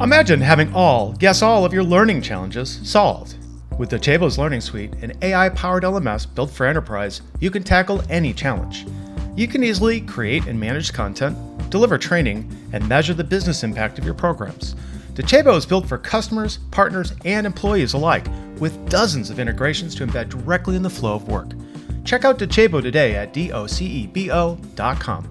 Imagine having guess all of your learning challenges solved. With Docebo's Learning Suite, an AI-powered LMS built for enterprise, you can tackle any challenge. You can easily create and manage content, deliver training, and measure the business impact of your programs. Docebo is built for customers, partners, and employees alike, with dozens of integrations to embed directly in the flow of work. Check out Docebo today at docebo.com.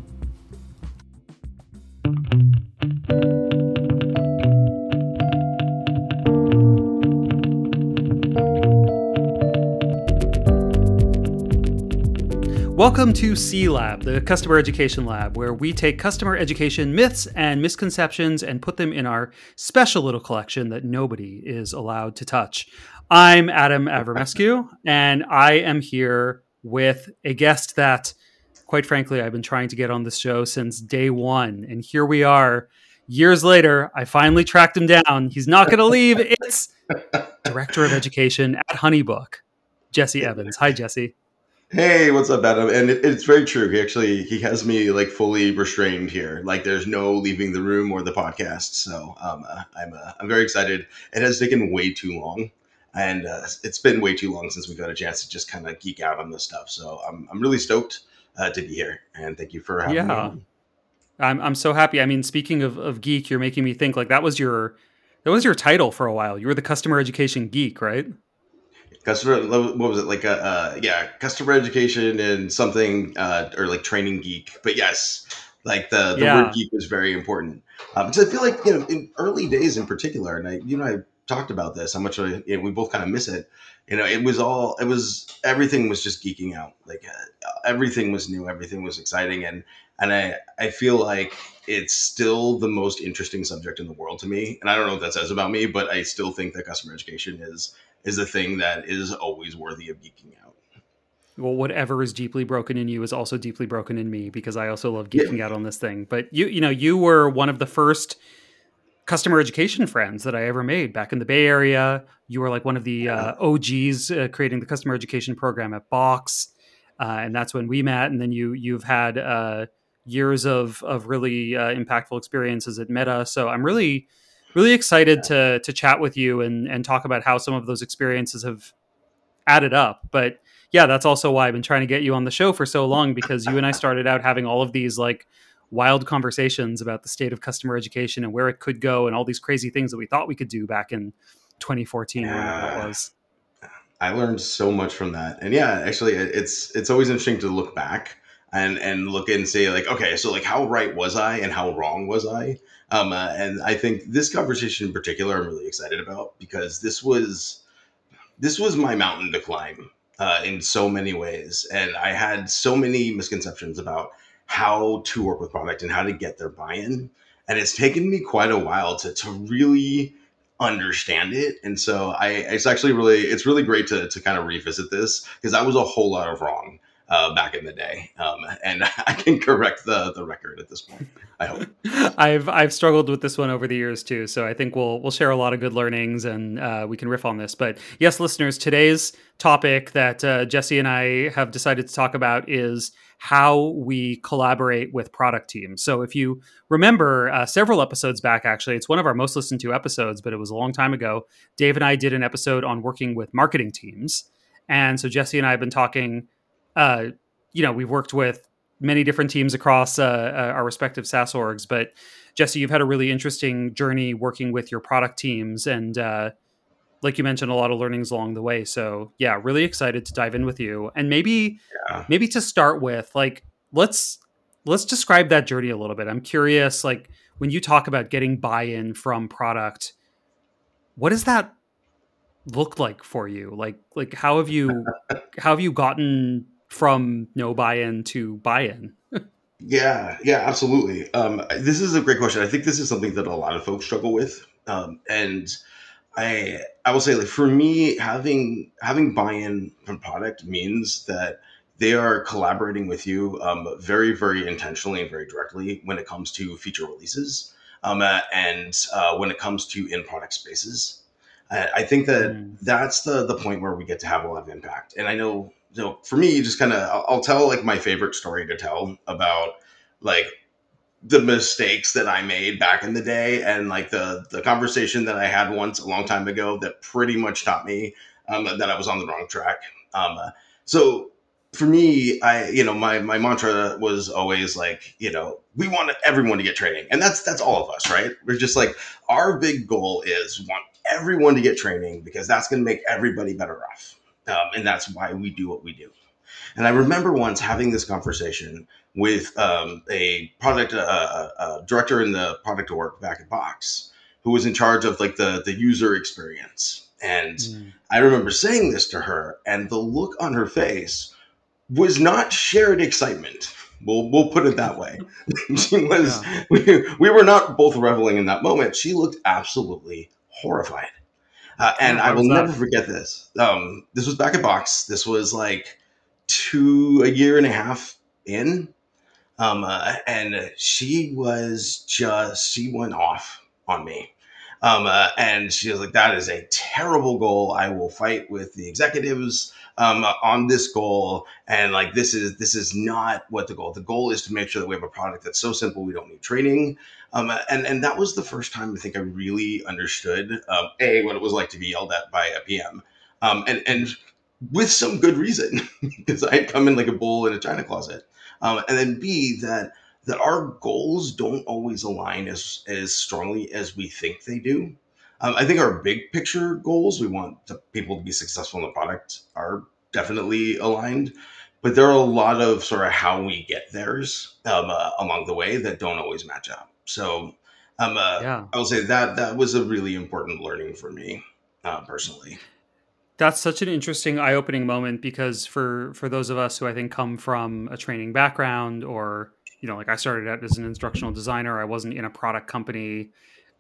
Welcome to C-Lab, the Customer Education Lab, where we take customer education myths and misconceptions and put them in our special little collection that nobody is allowed to touch. I'm Adam Avramescu, and I am here with a guest that, quite frankly, I've been trying to get on this show since day one. And here we are, years later. I finally tracked him down. He's not going to leave. It's Director of Education at Honeybook, Jesse Evans. Hi, Jesse. Hey, what's up, Adam? And it's very true. He has me like fully restrained here. Like there's no leaving the room or the podcast. So I'm very excited. It has taken way too long, and it's been way too long since we got a chance to just kind of geek out on this stuff. So I'm really stoked to be here, and thank you for having me on. I'm so happy. I mean, speaking of geek, you're making me think like that was your title for a while. You were the customer education geek, right? Customer, what was it like? Customer education and something, or like training geek. But yes, like the word geek is very important because I feel like in early days in particular, and I talked about this how much we both kind of miss it. Everything was just geeking out. Like everything was new, everything was exciting, and I feel like it's still the most interesting subject in the world to me. And I don't know what that says about me, but I still think that customer education is a thing that is always worthy of geeking out. Well, whatever is deeply broken in you is also deeply broken in me because I also love geeking out on this thing. But you were one of the first customer education friends that I ever made back in the Bay Area. You were like one of the OGs creating the customer education program at Box. And that's when we met. And then you've had years of really impactful experiences at Meta. So I'm really excited to chat with you and talk about how some of those experiences have added up. But yeah, that's also why I've been trying to get you on the show for so long, because you and I started out having all of these like wild conversations about the state of customer education and where it could go and all these crazy things that we thought we could do back in 2014 or whatever it was. I learned so much from that. And yeah, actually it's always interesting to look back and look and say like, okay, so like how right was I and how wrong was I? And I think this conversation in particular, I'm really excited about because this was my mountain to climb in so many ways. And I had so many misconceptions about how to work with product and how to get their buy-in. And it's taken me quite a while to really understand it. And so it's really great to kind of revisit this because I was a whole lot of wrong back in the day. And I can correct the record at this point, I hope. I've struggled with this one over the years too. So I think we'll share a lot of good learnings and we can riff on this. But yes, listeners, today's topic that Jesse and I have decided to talk about is how we collaborate with product teams. So if you remember several episodes back, actually, it's one of our most listened to episodes, but it was a long time ago. Dave and I did an episode on working with marketing teams. And so Jesse and I have been talking, we've worked with many different teams across our respective SaaS orgs. But Jesse, you've had a really interesting journey working with your product teams. And like you mentioned, a lot of learnings along the way. So yeah, really excited to dive in with you. And maybe to start with, like, let's describe that journey a little bit. I'm curious, like when you talk about getting buy-in from product, what does that look like for you? Like how have you gotten from no buy-in to buy-in? Yeah, absolutely. This is a great question. I think this is something that a lot of folks struggle with. And I will say, like, for me, having buy-in from product means that they are collaborating with you very, very intentionally and very directly when it comes to feature releases and when it comes to in-product spaces. I think that that's the point where we get to have a lot of impact. And I know, for me, just kind of, I'll tell like my favorite story to tell about like the mistakes that I made back in the day, and like the conversation that I had once a long time ago that pretty much taught me that I was on the wrong track. So for me, my mantra was always like, we want everyone to get training, and that's all of us, right? We're just like, our big goal is we want everyone to get training because that's going to make everybody better off, and that's why we do what we do. And I remember once having this conversation with a product director in the product org back at Box, who was in charge of like the user experience. And I remember saying this to her, and the look on her face was not shared excitement. We'll put it that way. She was. Yeah. We were not both reveling in that moment. She looked absolutely horrified. And I will never forget this. This was back at Box. This was like a year and a half in. And she went off on me. And she was like, that is a terrible goal. I will fight with the executives on this goal. And like, this is not what the goal. The goal is to make sure that we have a product that's so simple we don't need training. And that was the first time I think I really understood what it was like to be yelled at by a PM. And with some good reason, because I had come in like a bull in a china closet. And then B, that our goals don't always align as strongly as we think they do. I think our big picture goals, we want the people to be successful in the product, are definitely aligned. But there are a lot of sort of how we get theirs along the way that don't always match up. So I will say that was a really important learning for me personally. That's such an interesting eye-opening moment, because for those of us who I think come from a training background, or, like I started out as an instructional designer, I wasn't in a product company.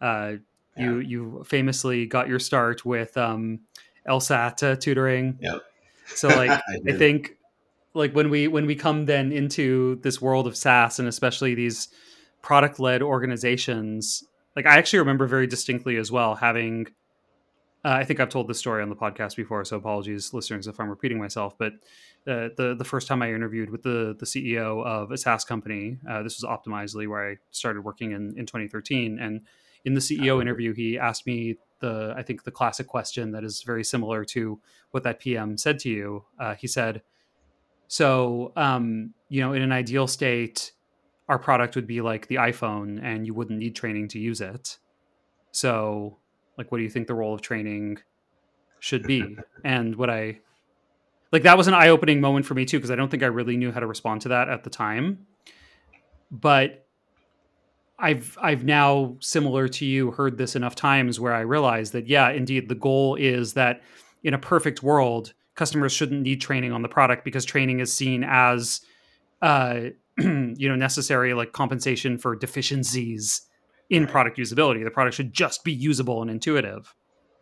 You famously got your start with LSAT tutoring. Yep. So like, I think like when we come then into this world of SaaS, and especially these product-led organizations, like I actually remember very distinctly as well having, I think I've told this story on the podcast before, so apologies, listeners, if I'm repeating myself. But the first time I interviewed with the CEO of a SaaS company, this was Optimizely, where I started working in 2013. And in the CEO interview, he asked me I think the classic question that is very similar to what that PM said to you. He said, so, in an ideal state, our product would be like the iPhone and you wouldn't need training to use it. So, like, what do you think the role of training should be? And that was an eye-opening moment for me too, because I don't think I really knew how to respond to that at the time. But I've now, similar to you, heard this enough times where I realized that, yeah, indeed, the goal is that in a perfect world, customers shouldn't need training on the product, because training is seen as necessary, like compensation for deficiencies in product usability. The product should just be usable and intuitive.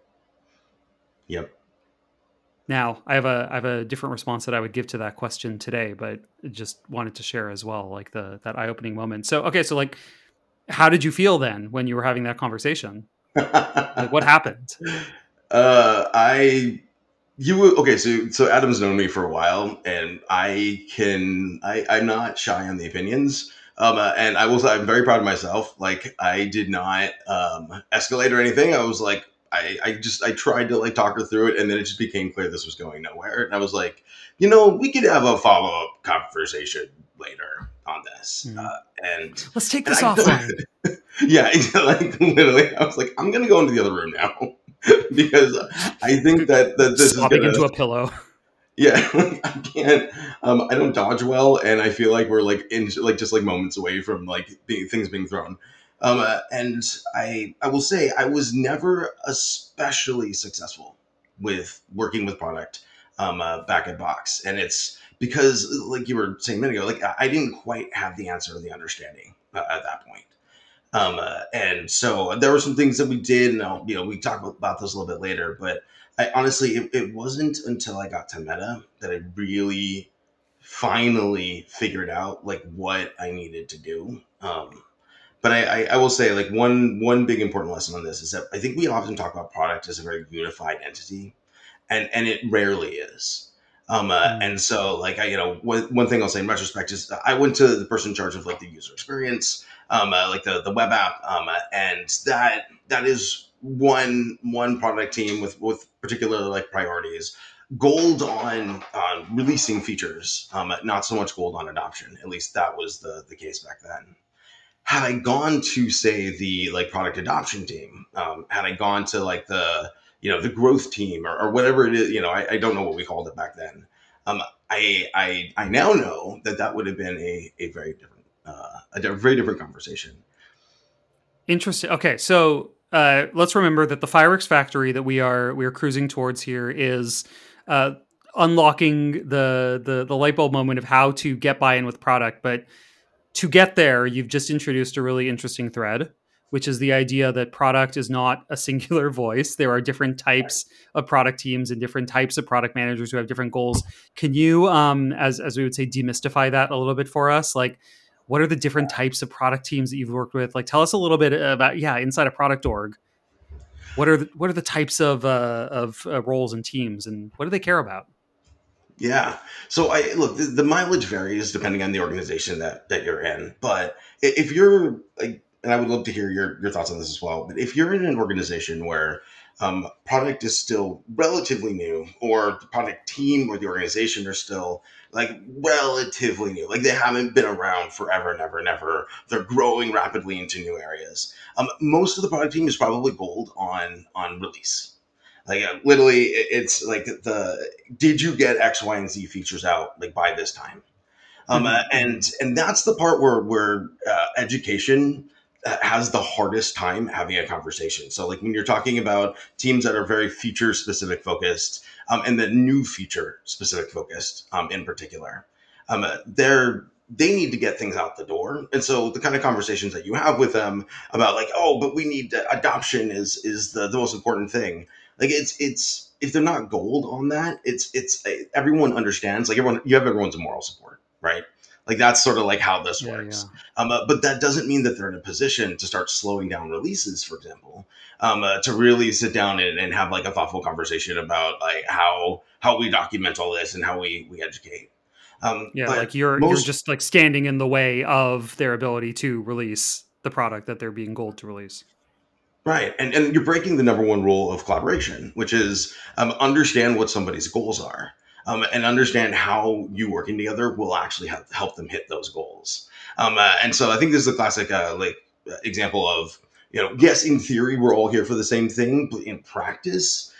Yep. Now, I have a different response that I would give to that question today, but just wanted to share as well, like that eye-opening moment. So, okay, so like, how did you feel then when you were having that conversation? Like, what happened? So Adam's known me for a while, and I'm not shy on the opinions. And I'm very proud of myself. Like, I did not escalate or anything. I was like, I tried to like talk her through it, and then it just became clear this was going nowhere. And I was like, we could have a follow-up conversation later on this. And let's take this offline. Yeah, like literally, I was like, I'm gonna go into the other room now. Because I think that this is into a pillow. Yeah, I can't. I don't dodge well, and I feel like we're like in like just like moments away from like things being thrown. And I will say I was never especially successful with working with product back at Box, and it's because, like you were saying a minute ago, like I didn't quite have the answer or the understanding at that point. And so there were some things that we did, and we talk about this a little bit later, but I honestly, it wasn't until I got to Meta that I really finally figured out like what I needed to do. But I will say, like, one big important lesson on this is that I think we often talk about product as a very unified entity, and it rarely is. And so, like, one thing I'll say in retrospect is I went to the person in charge of like the user experience. like the web app, and that is one product team with particular like priorities. Gold on releasing features, not so much gold on adoption. At least that was the case back then. Had I gone to say the like product adoption team, had I gone to like the growth team or whatever it is, I don't know what we called it back then. I now know that would have been a very different very different conversation. Interesting. Okay, so let's remember that the Fireworks factory that we are cruising towards here is unlocking the light bulb moment of how to get buy-in with product. But to get there, you've just introduced a really interesting thread, which is the idea that product is not a singular voice. There are different types of product teams and different types of product managers who have different goals. Can you, as we would say, demystify that a little bit for us? Like, what are the different types of product teams that you've worked with? Like, tell us a little bit about, inside a product org, what are the types of roles and teams, and what do they care about? Yeah. So look, the mileage varies depending on the organization that you're in. But if you're like, and I would love to hear your thoughts on this as well. But if you're in an organization where product is still relatively new, or the product team or the organization are still like relatively new, like they haven't been around forever and ever and ever, they're growing rapidly into new areas. Most of the product team is probably gold on release. Like literally, it's like did you get X, Y, and Z features out like by this time? And that's the part where education has the hardest time having a conversation. So like when you're talking about teams that are very feature specific focused, and the new feature specific focused, in particular, they need to get things out the door. And so the kind of conversations that you have with them about like, oh, but we need adoption is the most important thing. Like it's if they're not gold on that, it's everyone understands, like you have everyone's moral support, right? Like that's sort of like how this works. Yeah. But that doesn't mean that they're in a position to start slowing down releases, for example, to really sit down and have like a thoughtful conversation about like how we document all this and how we educate. Like you're just like standing in the way of their ability to release the product that they're being gold to release. Right. And you're breaking the number one rule of collaboration, which is understand what somebody's goals are, and understand how you working together will actually help them hit those goals. And so I think this is a classic example of, yes, in theory, we're all here for the same thing, but in practice,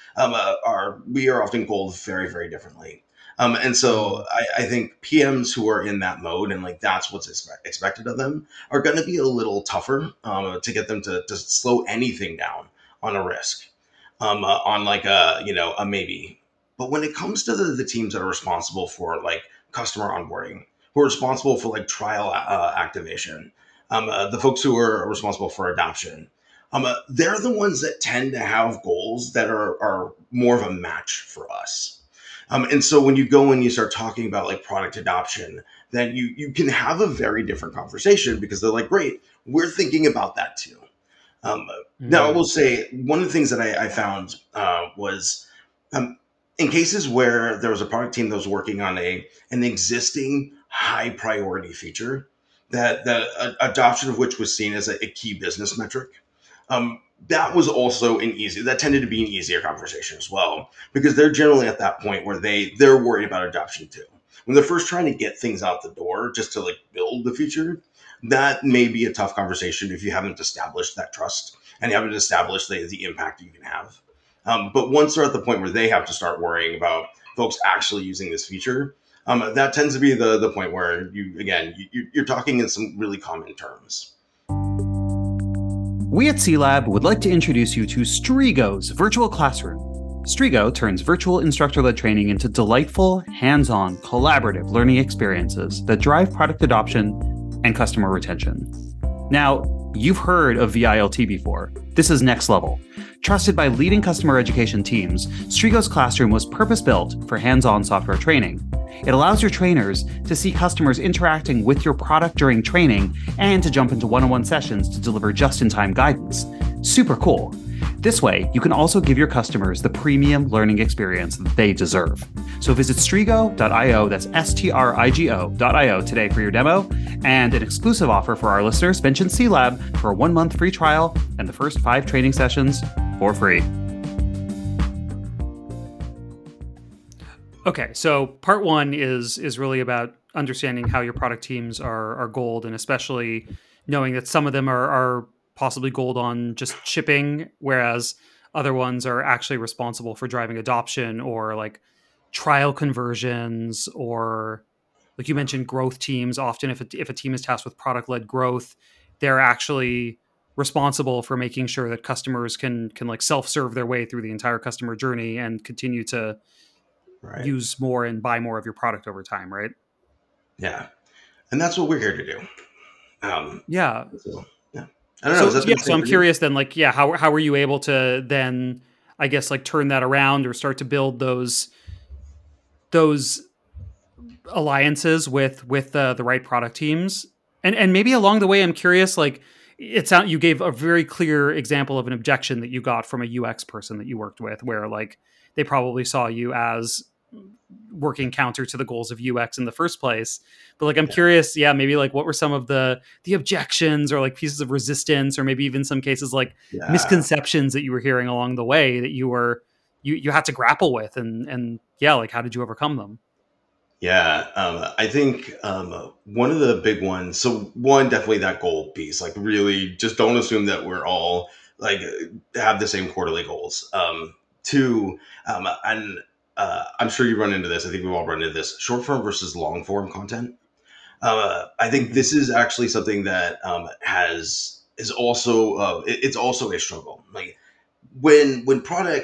we are often gold very, very differently. And so I think PMs who are in that mode and like that's what's expected of them are going to be a little tougher to get them to slow anything down on a risk, on like a maybe. But when it comes to the teams that are responsible for like customer onboarding, who are responsible for like trial activation, the folks who are responsible for adoption, they're the ones that tend to have goals that are more of a match for us. And so when you go and you start talking about like product adoption, then you can have a very different conversation because they're like, great, we're thinking about that too. Now I will say one of the things that I found was in cases where there was a product team that was working on an existing high priority feature that adoption of which was seen as a key business metric. That was also that tended to be an easier conversation as well, because they're generally at that point where they're worried about adoption too. When they're first trying to get things out the door just to like build the feature, that may be a tough conversation if you haven't established that trust and you haven't established the impact you can have. But once they're at the point where they have to start worrying about folks actually using this feature, that tends to be the point where you're talking in some really common terms. We at C-Lab would like to introduce you to Strigo's Virtual Classroom. Strigo turns virtual instructor-led training into delightful, hands-on, collaborative learning experiences that drive product adoption and customer retention. Now, you've heard of VILT before. This is next level. Trusted by leading customer education teams, Strigo's Classroom was purpose-built for hands-on software training. It allows your trainers to see customers interacting with your product during training and to jump into one-on-one sessions to deliver just-in-time guidance. Super cool. This way, you can also give your customers the premium learning experience that they deserve. So visit strigo.io, that's strigo.io today for your demo, and an exclusive offer for our listeners. Mention C-Lab for a 1-month free trial and the first 5 training sessions for free. Okay, so part 1 is really about understanding how your product teams are gold, and especially knowing that some of them are possibly gold on just shipping, whereas other ones are actually responsible for driving adoption or like trial conversions, or like you mentioned, growth teams. Often if a team is tasked with product-led growth, they're actually responsible for making sure that customers can like self-serve their way through the entire customer journey and continue to use more and buy more of your product over time, right? Yeah. And that's what we're here to do. Yeah. So, yeah. I don't know. So I'm curious then, like, yeah, how were you able to then, I guess, like turn that around or start to build those alliances with the right product teams? And maybe along the way, I'm curious, like, you gave a very clear example of an objection that you got from a UX person that you worked with, where like they probably saw you as working counter to the goals of UX in the first place. But like, I'm curious, maybe like what were some of the objections or like pieces of resistance, or maybe even some cases like misconceptions that you were hearing along the way that you had to grapple with, and like, how did you overcome them? Yeah, I think one of the big ones. So one, definitely that goal piece. Like, really, just don't assume that we're all like have the same quarterly goals. Two, and I'm sure you run into this. I think we've all run into this: short form versus long form content. I think this is actually something that is also it's also a struggle. Like when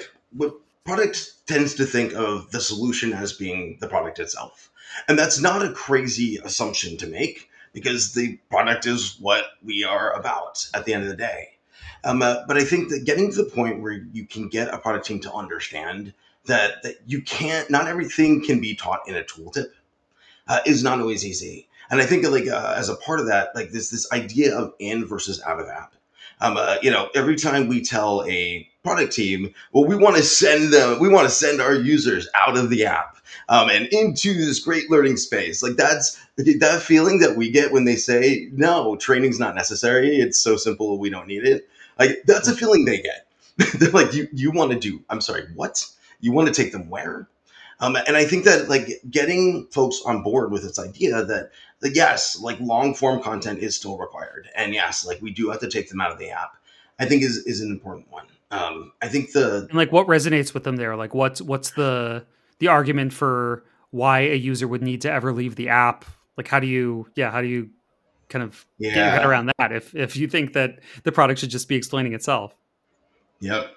product tends to think of the solution as being the product itself, and that's not a crazy assumption to make, because the product is what we are about at the end of the day. But I think that getting to the point where you can get a product team to understand that you can't, not everything can be taught in a tooltip, is not always easy. And I think that, like, as a part of that, like this idea of in versus out of app. Every time we tell a product team, well, we want to send our users out of the app and into this great learning space. Like, that's that feeling that we get when they say, no, training's not necessary. It's so simple. We don't need it. Like, that's a feeling they get. They're like, you want to do, I'm sorry, what? You want to take them where? And I think that, like, getting folks on board with this idea that yes, like, long form content is still required, and yes, like, we do have to take them out of the app, I think is an important one. I think and like, what resonates with them there? Like, what's the argument for why a user would need to ever leave the app? Like, how do you kind of get your head around that if you think that the product should just be explaining itself? Yep.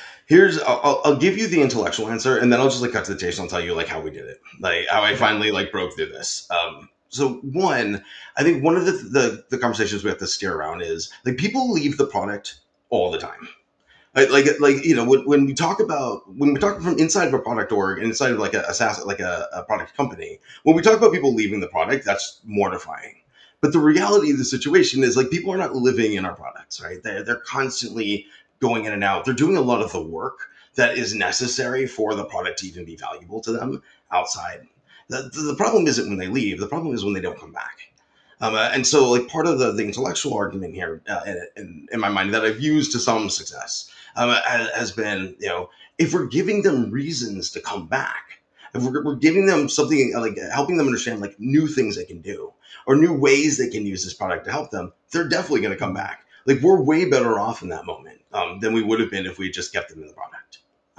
I'll give you the intellectual answer, and then I'll just like cut to the chase. And I'll tell you like how we did it, like how I finally like broke through this. So one, I think one of the conversations we have to steer around is, like, people leave the product all the time. When we talk from inside of a product org, inside of like a SaaS, like a product company, when we talk about people leaving the product, that's mortifying. But the reality of the situation is, like, people are not living in our products, right? They're constantly going in and out. They're doing a lot of the work that is necessary for the product to even be valuable to them outside. The problem isn't when they leave. The problem is when they don't come back. And so, like, part of the intellectual argument here in my mind that I've used to some success has been, if we're giving them reasons to come back, if we're giving them something, like helping them understand like new things they can do or new ways they can use this product to help them, they're definitely going to come back. Like, we're way better off in that moment than we would have been if we just kept them in the product.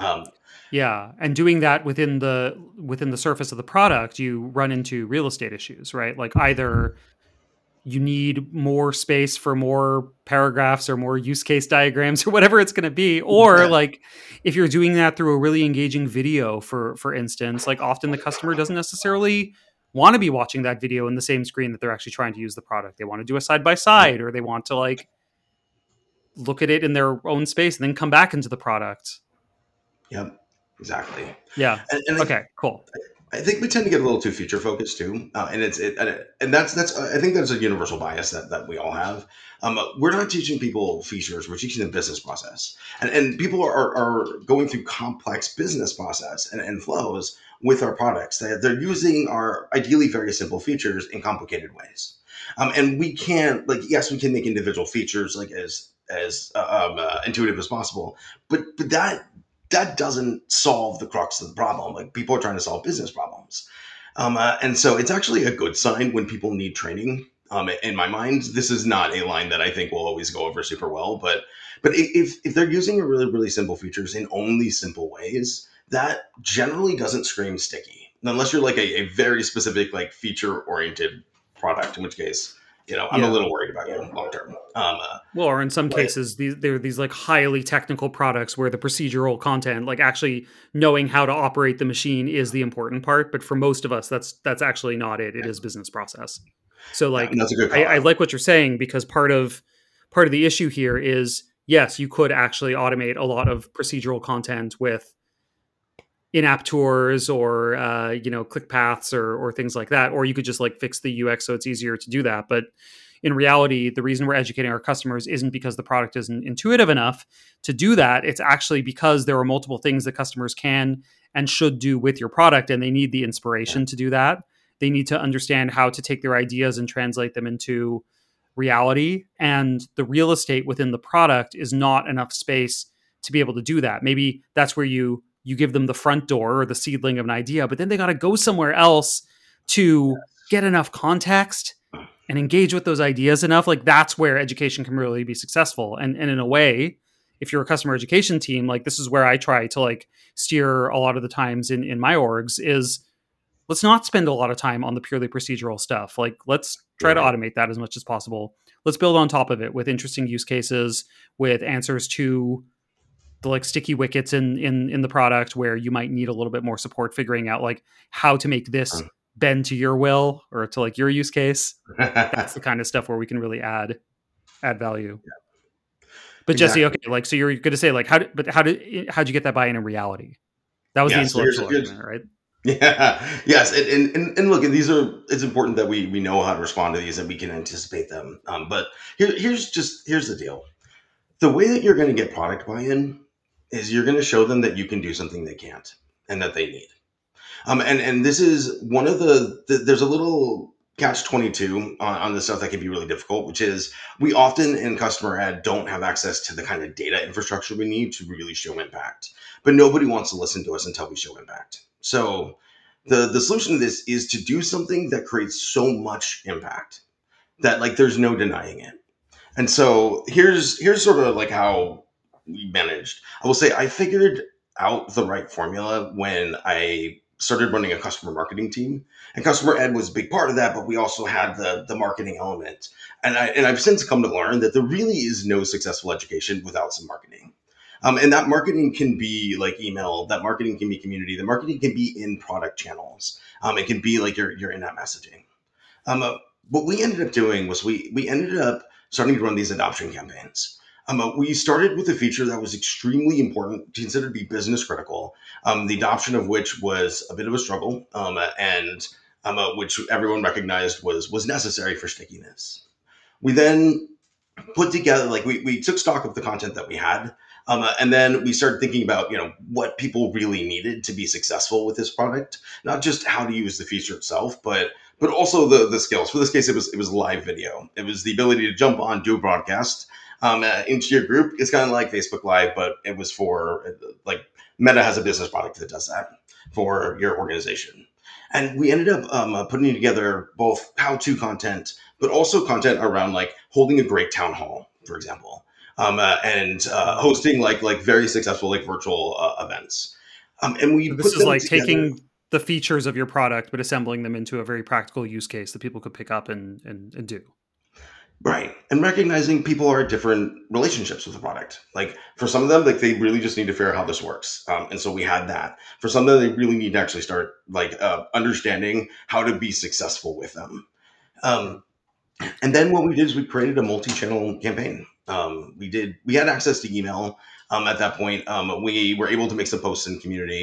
And doing that within the surface of the product, you run into real estate issues, right? Like, either you need more space for more paragraphs or more use case diagrams or whatever it's going to be, or like, if you're doing that through a really engaging video, for instance, like, often the customer doesn't necessarily want to be watching that video in the same screen that they're actually trying to use the product. They want to do a side by side, or they want to like look at it in their own space and then come back into the product. Yep, exactly. Yeah. And okay, cool. I think we tend to get a little too feature focused too, and that's I think that's a universal bias that we all have. We're not teaching people features; we're teaching them business process, and people are going through complex business process and flows with our products. They're using our ideally very simple features in complicated ways, and we can't like yes, we can make individual features like as intuitive as possible, but that doesn't solve the crux of the problem. Like people are trying to solve business problems, and so it's actually a good sign when people need training. In my mind, this is not a line that I think will always go over super well, but if they're using a really simple features in only simple ways, that generally doesn't scream sticky, unless you're like a very specific like feature oriented product, in which case. I'm a Yeah. little worried about you long term. Well, or in some But cases, there are these like highly technical products where the procedural content, like actually knowing how to operate the machine, is the important part. But for most of us, that's actually not it. It is business process. So, yeah, like, that's a good call I out. like what you're saying, because part of the issue here is yes, you could actually automate a lot of procedural content with in-app tours or click paths or things like that, or you could just like fix the UX so it's easier to do that. But in reality, the reason we're educating our customers isn't because the product isn't intuitive enough to do that. It's actually because there are multiple things that customers can and should do with your product, and they need the inspiration to do that. They need to understand how to take their ideas and translate them into reality, and the real estate within the product is not enough space to be able to do that. Maybe that's where you give them the front door or the seedling of an idea, but then they got to go somewhere else to get enough context and engage with those ideas enough. Like that's where education can really be successful. And in a way, if you're a customer education team, like this is where I try to like steer a lot of the times in my orgs is let's not spend a lot of time on the purely procedural stuff. Like let's try to Right. automate that as much as possible. Let's build on top of it with interesting use cases, with answers to the like sticky wickets in the product where you might need a little bit more support figuring out like how to make this bend to your will or to like your use case. That's the kind of stuff where we can really add value. But Jesse, Exactly. okay, like so you're going to say like how'd you get that buy-in in reality? That was the Yeah. So intellectual argument, right? yeah. Yes. And look, it's important that we know how to respond to these and we can anticipate them. But here's the deal. The way that you're going to get product buy-in is you're going to show them that you can do something they can't and that they need. And this is one of there's a little catch 22 on this stuff that can be really difficult, which is we often in customer ed don't have access to the kind of data infrastructure we need to really show impact. But nobody wants to listen to us until we show impact. So the solution to this is to do something that creates so much impact that like there's no denying it. And so here's sort of like how we managed. I will say I figured out the right formula when I started running a customer marketing team, and customer ed was a big part of that. But we also had the marketing element, and I've since come to learn that there really is no successful education without some marketing. And that marketing can be like email, that marketing can be community, the marketing can be in product channels. It can be like your in-app messaging. What we ended up doing was we ended up starting to run these adoption campaigns. We started with a feature that was extremely important, considered to be business critical, the adoption of which was a bit of a struggle, and which everyone recognized was necessary for stickiness. We then put together like we took stock of the content that we had, and then we started thinking about what people really needed to be successful with this product, not just how to use the feature itself, but also the skills. For this case, it was live video. It was the ability to jump on, do a broadcast into your group. It's kind of like Facebook Live, but it was for like Meta has a business product that does that for your organization. And we ended up putting together both how-to content, but also content around like holding a great town hall, for example, and hosting like very successful like virtual events. And we So this put is them like together. taking the features of your product but assembling them into a very practical use case that people could pick up and do. Right. And recognizing people are at different relationships with the product. Like for some of them, like they really just need to figure out how this works. And so we had that. For some of them, they really need to actually start like understanding how to be successful with them. Yeah. Um, and then what we did is we created a multi-channel campaign. We had access to email at that point. We were able to make some posts in the community.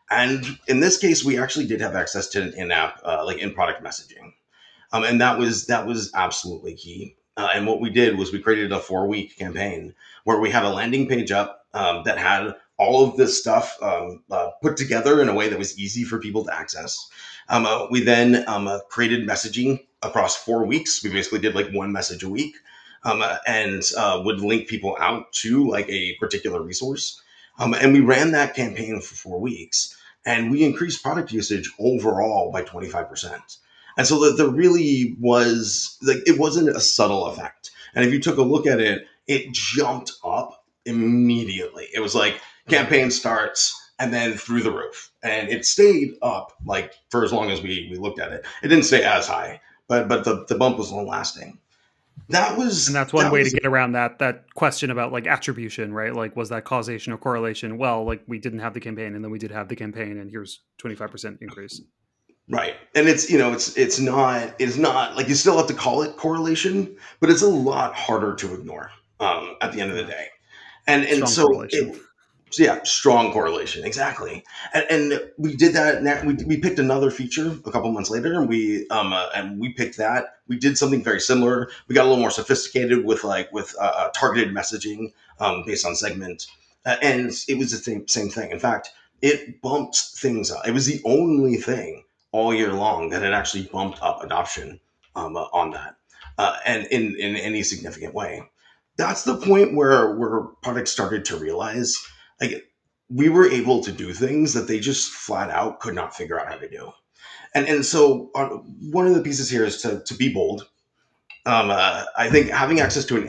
And in this case, we actually did have access to an in-app, like in-product messaging, and that was absolutely key. And what we did was we created a 4-week campaign where we had a landing page up that had all of this stuff put together in a way that was easy for people to access. We then created messaging across 4 weeks. We basically did like one message a week, and would link people out to like a particular resource. And we ran that campaign for 4 weeks, and we increased product usage overall by 25%. And so that there really was like it wasn't a subtle effect. And if you took a look at it, it jumped up immediately. It was like campaign starts and then through the roof. And it stayed up like for as long as we looked at it. It didn't stay as high, but the bump was long lasting. And that's one That way to was get around that question about like attribution, right? Like, was that causation or correlation? Well, like we didn't have the campaign, and then we did have the campaign, and here's 25% increase. right. And it's not like you still have to call it correlation, but it's a lot harder to ignore at the end of the Yeah, day. And strong so correlation. so yeah, strong correlation, exactly. And we did that. We picked another feature a couple months later, and we picked that. We did something very similar. We got a little more sophisticated with targeted messaging based on segment, and it was the same thing. In fact, it bumped things up. It was the only thing all year long that had actually bumped up adoption on that, and in any significant way. That's the point where products started to realize like we were able to do things that they just flat out could not figure out how to do. And so one of the pieces here is to be bold. I think having access to an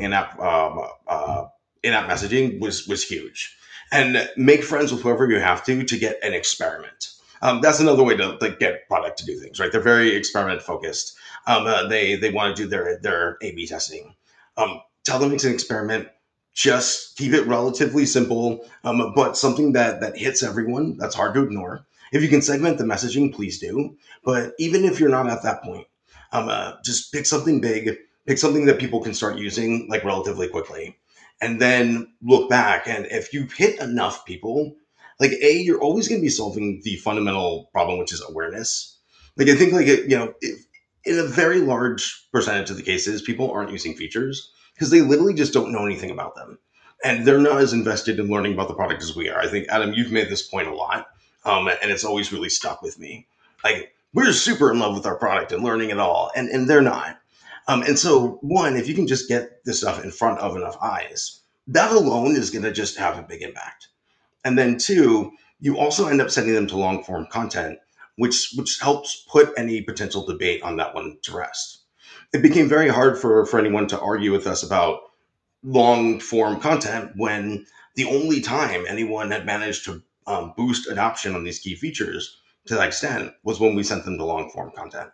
in-app messaging was huge, and make friends with whoever you have to get an experiment. That's another way to like, get product to do things right. They're very experiment focused. They want to do their A/B testing. Tell them it's an experiment. Just keep it relatively simple, but something that hits everyone. That's hard to ignore. If you can segment the messaging, please do. But even if you're not at that point, just pick something big, pick something that people can start using like relatively quickly, and then look back. And if you hit enough people, like you're always going to be solving the fundamental problem, which is awareness. Like I think if, in a very large percentage of the cases, people aren't using features because they literally just don't know anything about them. And they're not as invested in learning about the product as we are. I think, Adam, you've made this point a lot, and it's always really stuck with me. Like, we're super in love with our product and learning it all, and they're not. And so, one, if you can just get this stuff in front of enough eyes, that alone is going to just have a big impact. And then, two, you also end up sending them to long form content, which helps put any potential debate on that one to rest. It became very hard for anyone to argue with us about long form content when the only time anyone had managed to boost adoption on these key features to that extent was when we sent them to long form content.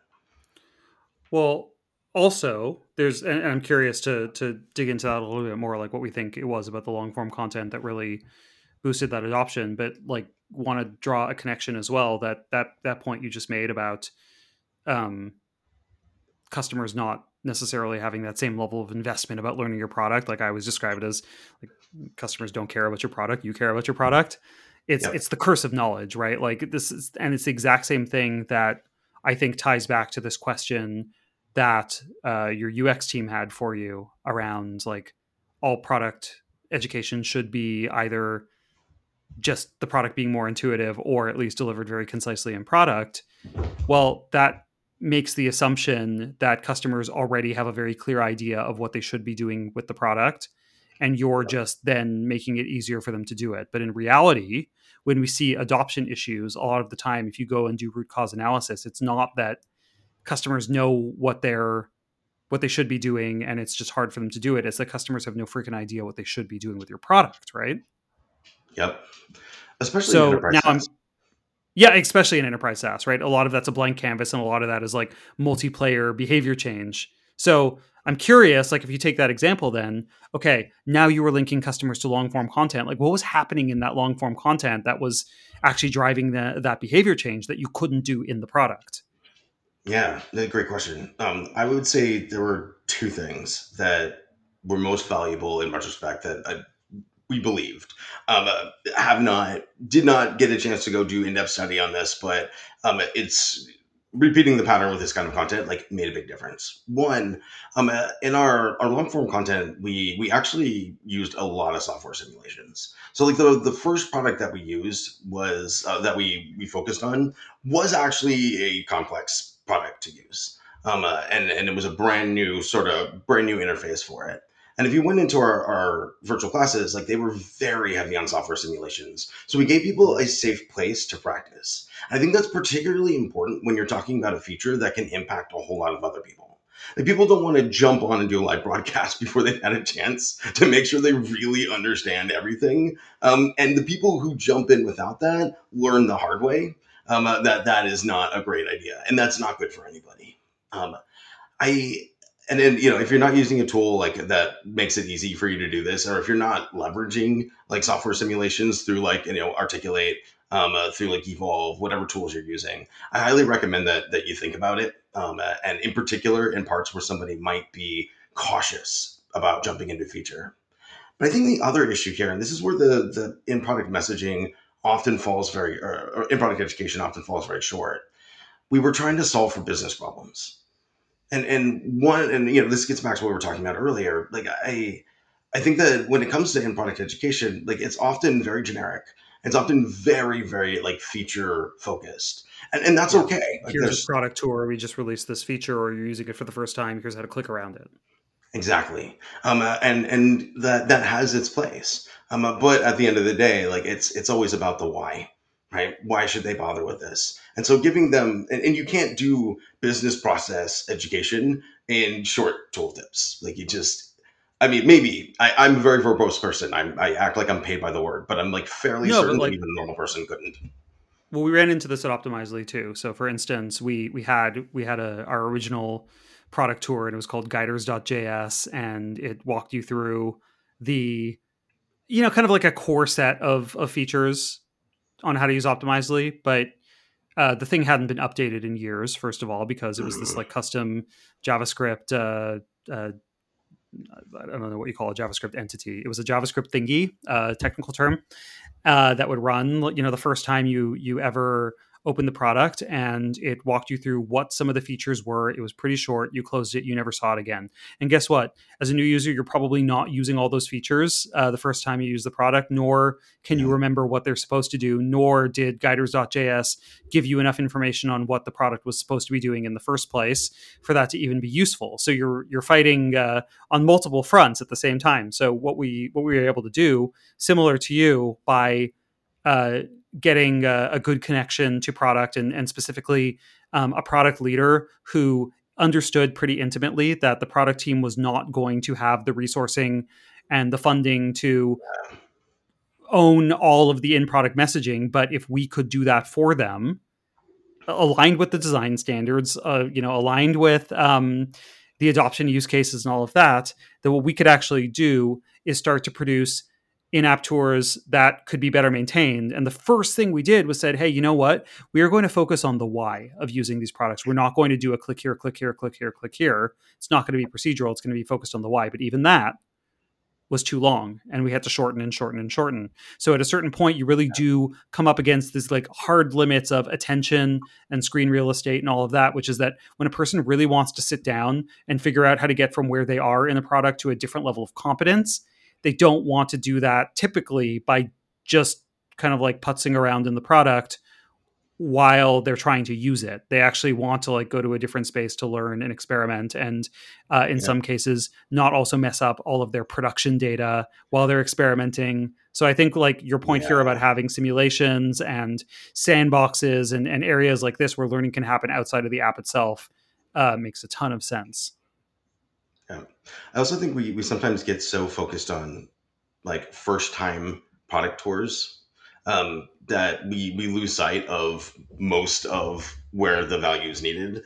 Well, also, and I'm curious to dig into that a little bit more, like what we think it was about the long form content that really boosted that adoption. But like, want to draw a connection as well that point you just made about customers not necessarily having that same level of investment about learning your product. Like I always describe it as like customers don't care about your product, you care about your product. It's the curse of knowledge, right? Like this is, and it's the exact same thing that I think ties back to this question that your UX team had for you around like all product education should be either just the product being more intuitive or at least delivered very concisely in product. Well, that makes the assumption that customers already have a very clear idea of what they should be doing with the product, and you're just then making it easier for them to do it. But in reality, when we see adoption issues, a lot of the time, if you go and do root cause analysis, it's not that customers know what they should be doing and it's just hard for them to do it. It's that customers have no freaking idea what they should be doing with your product, right? Yep. Especially in So enterprise now SaaS. yeah, especially in enterprise SaaS, right? A lot of that's a blank canvas, and a lot of that is like multiplayer behavior change. So I'm curious, like if you take that example, then okay, now you were linking customers to long form content. Like what was happening in that long form content that was actually driving that behavior change that you couldn't do in the product? Yeah, great question. I would say there were two things that were most valuable in retrospect that we believed. Did not get a chance to go do in-depth study on this, but it's repeating the pattern with this kind of content like made a big difference. One, in our long form content, we actually used a lot of software simulations. So like the first product that we used was that we focused on was actually a complex product to use. And it was a brand new interface for it. And if you went into our virtual classes, like they were very heavy on software simulations. So we gave people a safe place to practice. I think that's particularly important when you're talking about a feature that can impact a whole lot of other people. Like people don't want to jump on and do a live broadcast before they've had a chance to make sure they really understand everything. And the people who jump in without that learn the hard way. That is not a great idea, and that's not good for anybody. Um, I and then if you're not using a tool like that makes it easy for you to do this, or if you're not leveraging like software simulations through like Articulate, through like Evolve, whatever tools you're using, I highly recommend that you think about it. And in particular, in parts where somebody might be cautious about jumping into a feature. But I think the other issue here, and this is where the in product messaging often falls or in product education often falls very short. We were trying to solve for business problems and this gets back to what we were talking about earlier. Like I think that when it comes to in product education, like it's often very generic. It's often very very like feature focused, and that's Yeah. okay. Like Here's a there's product tour. We just released this feature, or you're using it for the first time. Here's how to click around it. exactly, and that has its place. But at the end of the day, like it's always about the why, right? Why should they bother with this? And so giving them, and you can't do business process education in short tooltips. Like you just, I mean, maybe I'm a very verbose person. I act like I'm paid by the word, but I'm like fairly No, but certain that like, even a normal person couldn't. well, we ran into this at Optimizely too. So, for instance, we had our original product tour, and it was called Guiders.js, and it walked you through the kind of like a core set of features on how to use Optimizely, but the thing hadn't been updated in years. First of all, because it was this like custom JavaScript. I don't know what you call a JavaScript entity. It was a JavaScript thingy, technical term, that would run. The first time you ever opened the product, and it walked you through what some of the features were. It was pretty short. You closed it. You never saw it again. And guess what? As a new user, you're probably not using all those features the first time you use the product, nor can you remember what they're supposed to do, nor did Guiders.js give you enough information on what the product was supposed to be doing in the first place for that to even be useful. So you're fighting on multiple fronts at the same time. So what we were able to do, similar to you, by getting a good connection to product, and specifically a product leader who understood pretty intimately that the product team was not going to have the resourcing and the funding to own all of the in-product messaging. But if we could do that for them, aligned with the design standards, aligned with the adoption use cases and all of that, that what we could actually do is start to produce in-app tours that could be better maintained. And the first thing we did was said, hey, you know what? We are going to focus on the why of using these products. We're not going to do a click here, click here, click here, click here. It's not going to be procedural. It's going to be focused on the why. But even that was too long, and we had to shorten and shorten and shorten. So at a certain point, you really do come up against this like hard limits of attention and screen real estate and all of that, which is that when a person really wants to sit down and figure out how to get from where they are in the product to a different level of competence, they don't want to do that typically by just kind of like putzing around in the product while they're trying to use it. They actually want to like go to a different space to learn and experiment, and in some cases not also mess up all of their production data while they're experimenting. So I think like your point here about having simulations and sandboxes and areas like this where learning can happen outside of the app itself makes a ton of sense. Yeah. I also think we sometimes get so focused on like first time product tours that we lose sight of most of where the value is needed.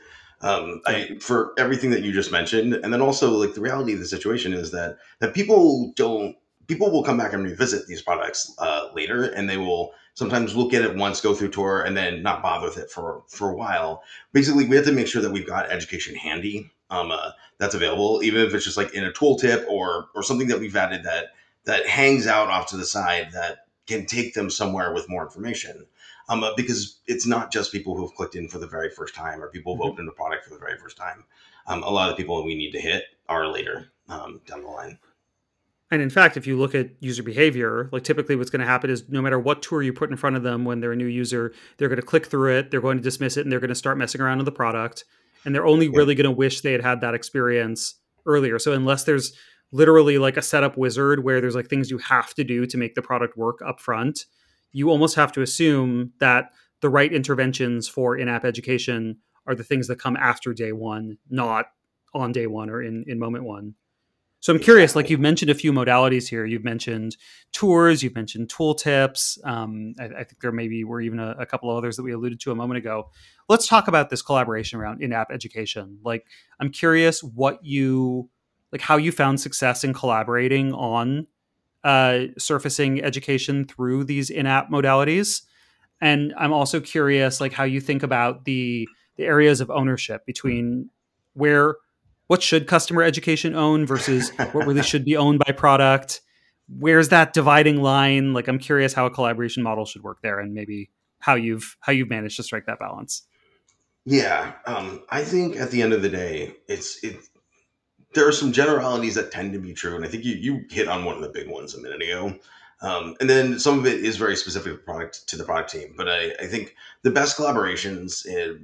For everything that you just mentioned, and then also like the reality of the situation is that people will come back and revisit these products later, and they will sometimes look at it once, go through tour, and then not bother with it for a while. Basically, we have to make sure that we've got education handy that's available, even if it's just like in a tooltip or something that we've added that hangs out off to the side that can take them somewhere with more information. Because it's not just people who have clicked in for the very first time or people who've Mhm. opened a product for the very first time. A lot of the people we need to hit are later down the line. And in fact, if you look at user behavior, like typically what's going to happen is no matter what tour you put in front of them when they're a new user, they're going to click through it, they're going to dismiss it, and they're going to start messing around with the product. And they're only Yeah. really going to wish they had had that experience earlier. So unless there's literally like a setup wizard where there's like things you have to do to make the product work up front, you almost have to assume that the right interventions for in-app education are the things that come after day one, not on day one or in moment one. So I'm curious, like Exactly. you've mentioned a few modalities here. You've mentioned tours, you've mentioned tooltips. I think there maybe were even a couple of others that we alluded to a moment ago. Let's talk about this collaboration around in-app education. Like, I'm curious how you found success in collaborating on surfacing education through these in-app modalities. And I'm also curious, like how you think about the areas of ownership between where what should customer education own versus what really should be owned by product. Where's that dividing line? Like I'm curious how a collaboration model should work there, and maybe how you've managed to strike that balance. Yeah, I think at the end of the day, there are some generalities that tend to be true, and I think you hit on one of the big ones a minute ago. And then some of it is very specific to the product team, but I think the best collaborations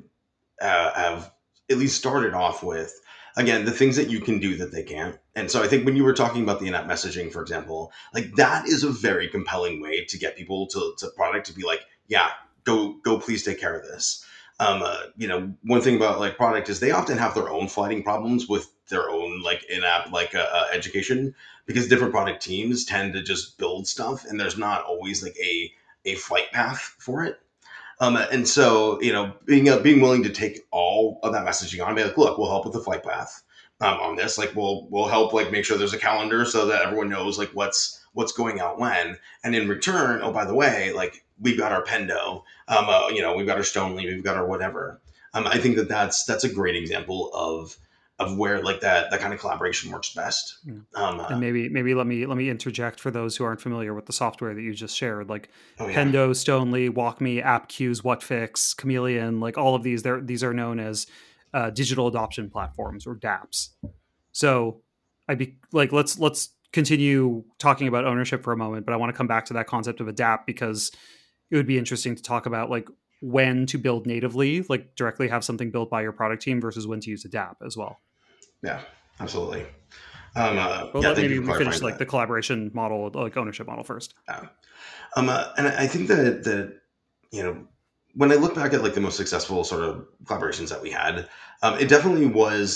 have at least started off with again the things that you can do that they can't. And so I think when you were talking about the in-app messaging, for example, like that is a very compelling way to get people to product to be like, yeah, go please take care of this. One thing about like product is they often have their own flighting problems with their own like in-app education, because different product teams tend to just build stuff and there's not always like a flight path for it. And so, being willing to take all of that messaging on, be like, look, we'll help with the flight path on this. Like, we'll help like make sure there's a calendar so that everyone knows like what's going out when. And in return, oh by the way, like we've got our Pendo, we've got our Stoneleaf, we've got our whatever. I think that's a great example of where like that kind of collaboration works best. Yeah. Um, And uh, maybe let me interject for those who aren't familiar with the software that you just shared, like oh yeah, Pendo, Stonely, WalkMe, AppQs, WhatFix, Chameleon, like all of these are known as digital adoption platforms or DApps. So I'd be like, let's continue talking about ownership for a moment, but I want to come back to that concept of adapt because it would be interesting to talk about like when to build natively, like directly have something built by your product team versus when to use adapt as well. yeah, absolutely. Yeah. But Yeah, let thank you maybe for we finish clarifying like that. the collaboration model, like ownership model first. Yeah. And I think that you know when I look back at like the most successful sort of collaborations that we had, it definitely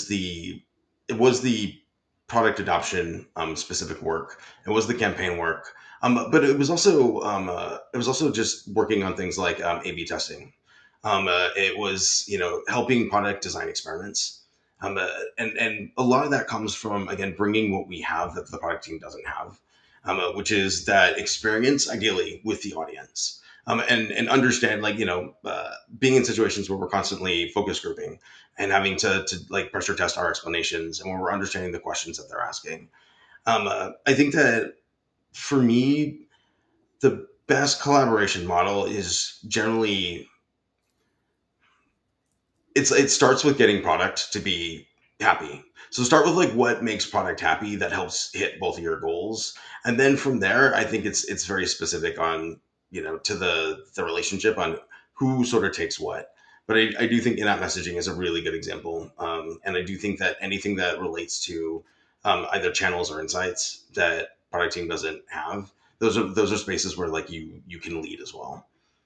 was the product adoption specific work. It was the campaign work, but it was also just working on things like A/B testing. It was helping product design experiments. And a lot of that comes from again bringing what we have that the product team doesn't have, which is that experience ideally with the audience, and understand like being in situations where we're constantly focus grouping and having to like pressure test our explanations and when we're understanding the questions that they're asking. I think that for me the best collaboration model is generally it starts with getting product to be happy. So start with like what makes product happy that helps hit both of your goals, and then from there, I think it's very specific on to the relationship on who sort of takes what. But I do think in-app messaging is a really good example, and I do think that anything that relates to either channels or insights that product team doesn't have, those are spaces where like you can lead as well.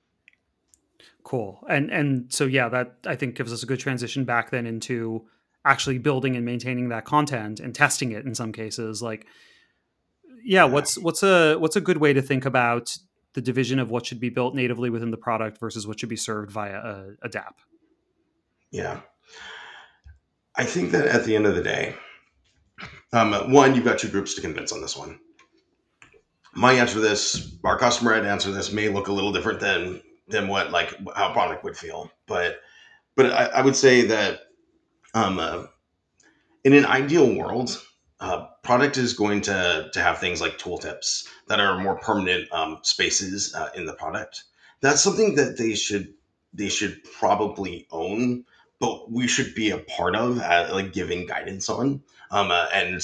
Cool. And so yeah, that I think gives us a good transition back then into actually building and maintaining that content and testing it in some cases. Like, yeah, Yeah, what's a good way to think about the division of what should be built natively within the product versus what should be served via a DApp? yeah. I think that at the end of the day, one, you've got two groups to convince on this one. My answer to this, our customer had answer this may look a little different than what like how product would feel, but I would say that um, uh, in an ideal world, Product is going to have things like tooltips that are more permanent spaces in the product. That's something that they should probably own, but we should be a part of, like giving guidance on, and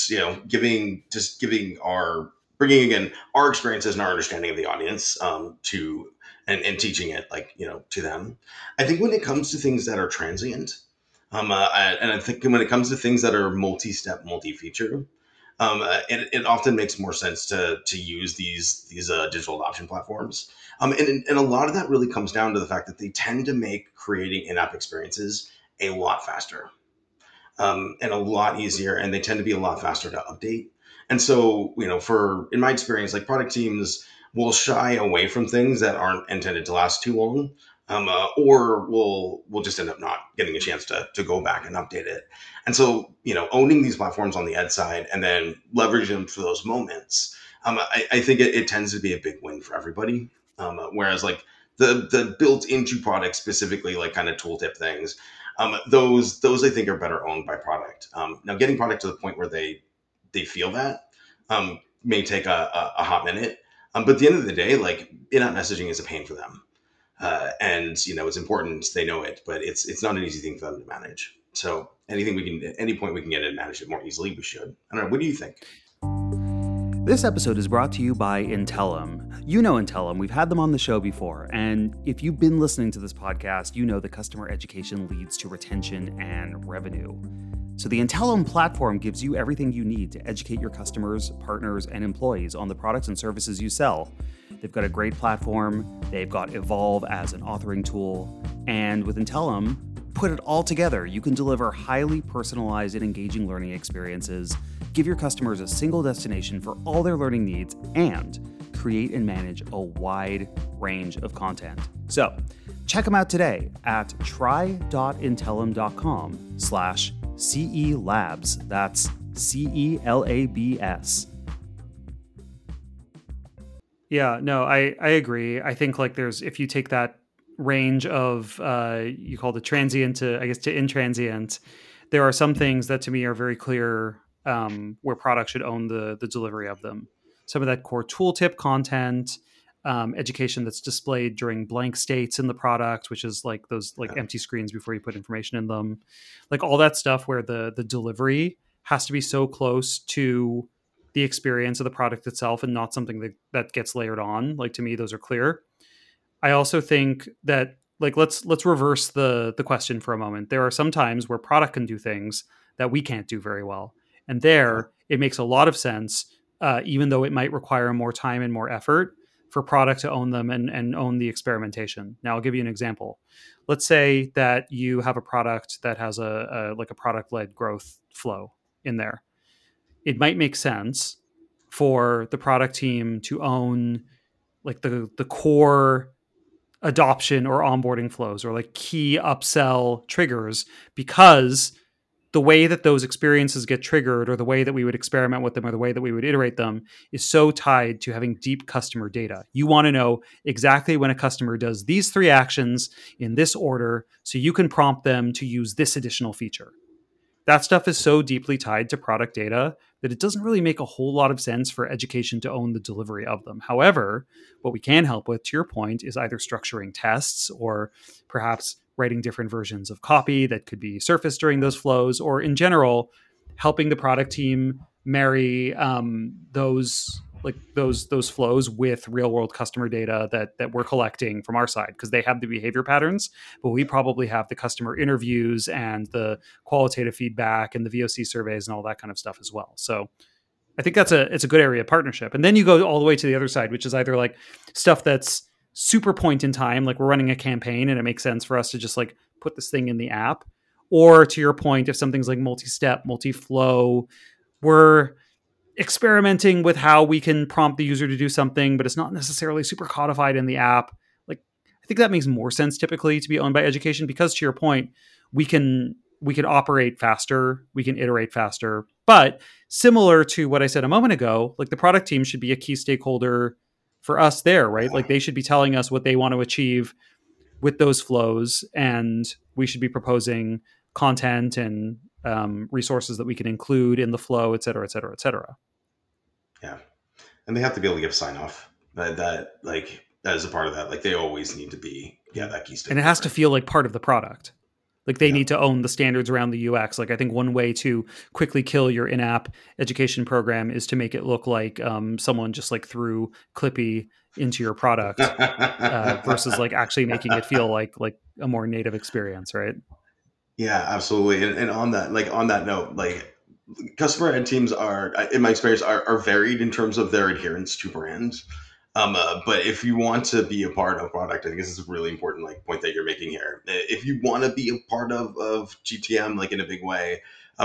giving our bringing again our experiences and our understanding of the audience to and teaching it to them. I think when it comes to things that are transient, and I think when it comes to things that are multi-step, multi-feature, it often makes more sense to use these digital adoption platforms. And a lot of that really comes down to the fact that they tend to make creating in-app experiences a lot faster, and a lot easier, and they tend to be a lot faster to update. And so, for in my experience, like product teams will shy away from things that aren't intended to last too long, or we'll just end up not getting a chance to go back and update it. And so, owning these platforms on the ed side and then leveraging them for those moments, I think it tends to be a big win for everybody. Whereas like the built into products specifically, like kind of tooltip things, those I think are better owned by product. Now, getting product to the point where they feel that may take a hot minute. But at the end of the day, like in-app messaging is a pain for them, and it's important they know it, but it's not an easy thing for them to manage. So anything we can, at any point we can get it and manage it more easily, we should. I don't know. What do you think? This episode is brought to you by Intellum. You know Intellum, we've had them on the show before, and if you've been listening to this podcast, you know that customer education leads to retention and revenue. So the Intellum platform gives you everything you need to educate your customers, partners, and employees on the products and services you sell. They've got a great platform, they've got Evolve as an authoring tool, and with Intellum, put it all together, you can deliver highly personalized and engaging learning experiences, give your customers a single destination for all their learning needs, and create and manage a wide range of content. So, check them out today at try.intellum.com/CE Labs. That's CELABS. Yeah, no, I agree. I think like if you take that range of you call the transient to intransient, there are some things that to me are very clear where products should own the delivery of them. Some of that core tooltip content, education that's displayed during blank states in the product, which is like those empty screens before you put information in them, like all that stuff where the delivery has to be so close to the experience of the product itself and not something that gets layered on. Like to me, those are clear. I also think that let's reverse the question for a moment. There are some times where product can do things that we can't do very well. And there, it makes a lot of sense, even though it might require more time and more effort for product to own them and own the experimentation. Now, I'll give you an example. Let's say that you have a product that has a product-led growth flow in there. It might make sense for the product team to own like the core adoption or onboarding flows or like key upsell triggers, because the way that those experiences get triggered or the way that we would experiment with them or the way that we would iterate them is so tied to having deep customer data. You want to know exactly when a customer does these 3 actions in this order so you can prompt them to use this additional feature. That stuff is so deeply tied to product data that it doesn't really make a whole lot of sense for education to own the delivery of them. However, what we can help with, to your point, is either structuring tests or perhaps writing different versions of copy that could be surfaced during those flows, or in general, helping the product team marry those flows with real world customer data that we're collecting from our side, because they have the behavior patterns, but we probably have the customer interviews and the qualitative feedback and the VOC surveys and all that kind of stuff as well. So I think it's a good area of partnership. And then you go all the way to the other side, which is either like stuff that's super point in time, like we're running a campaign and it makes sense for us to just like put this thing in the app, or to your point, if something's like multi-step, multi-flow, we're experimenting with how we can prompt the user to do something, but it's not necessarily super codified in the app. Like, I think that makes more sense typically to be owned by education, because to your point, we can operate faster, we can iterate faster. But similar to what I said a moment ago, like the product team should be a key stakeholder for us there, right? Like they should be telling us what they want to achieve with those flows, and we should be proposing content and resources that we can include in the flow, et cetera, et cetera, et cetera. Yeah. And they have to be able to give sign off that like as a part of that, like they always need to be, that key And it has to feel like part of the product. Like they need to own the standards around the UX. Like I think one way to quickly kill your in-app education program is to make it look like someone just like threw Clippy into your product versus like actually making it feel like a more native experience, right? Yeah, absolutely. And on that note, like customer ed teams are, in my experience, are varied in terms of their adherence to brands. But if you want to be a part of product, I think this is a really important like point that you're making here. If you want to be a part of GTM like in a big way,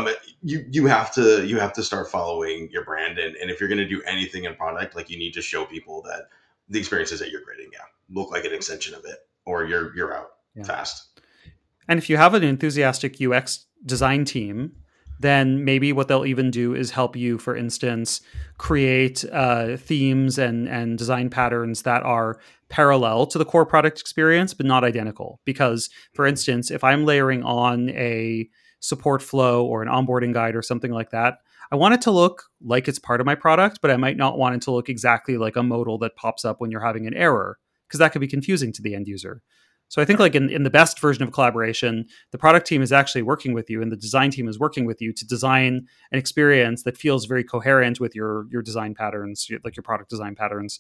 you have to start following your brand, and if you're going to do anything in product, like you need to show people that the experiences that you're creating, look like an extension of it, or you're out fast. And if you have an enthusiastic UX design team, then maybe what they'll even do is help you, for instance, create themes and design patterns that are parallel to the core product experience, but not identical. Because, for instance, if I'm layering on a support flow or an onboarding guide or something like that, I want it to look like it's part of my product, but I might not want it to look exactly like a modal that pops up when you're having an error, because that could be confusing to the end user. So I think like in the best version of collaboration, the product team is actually working with you and the design team is working with you to design an experience that feels very coherent with your design patterns, like your product design patterns,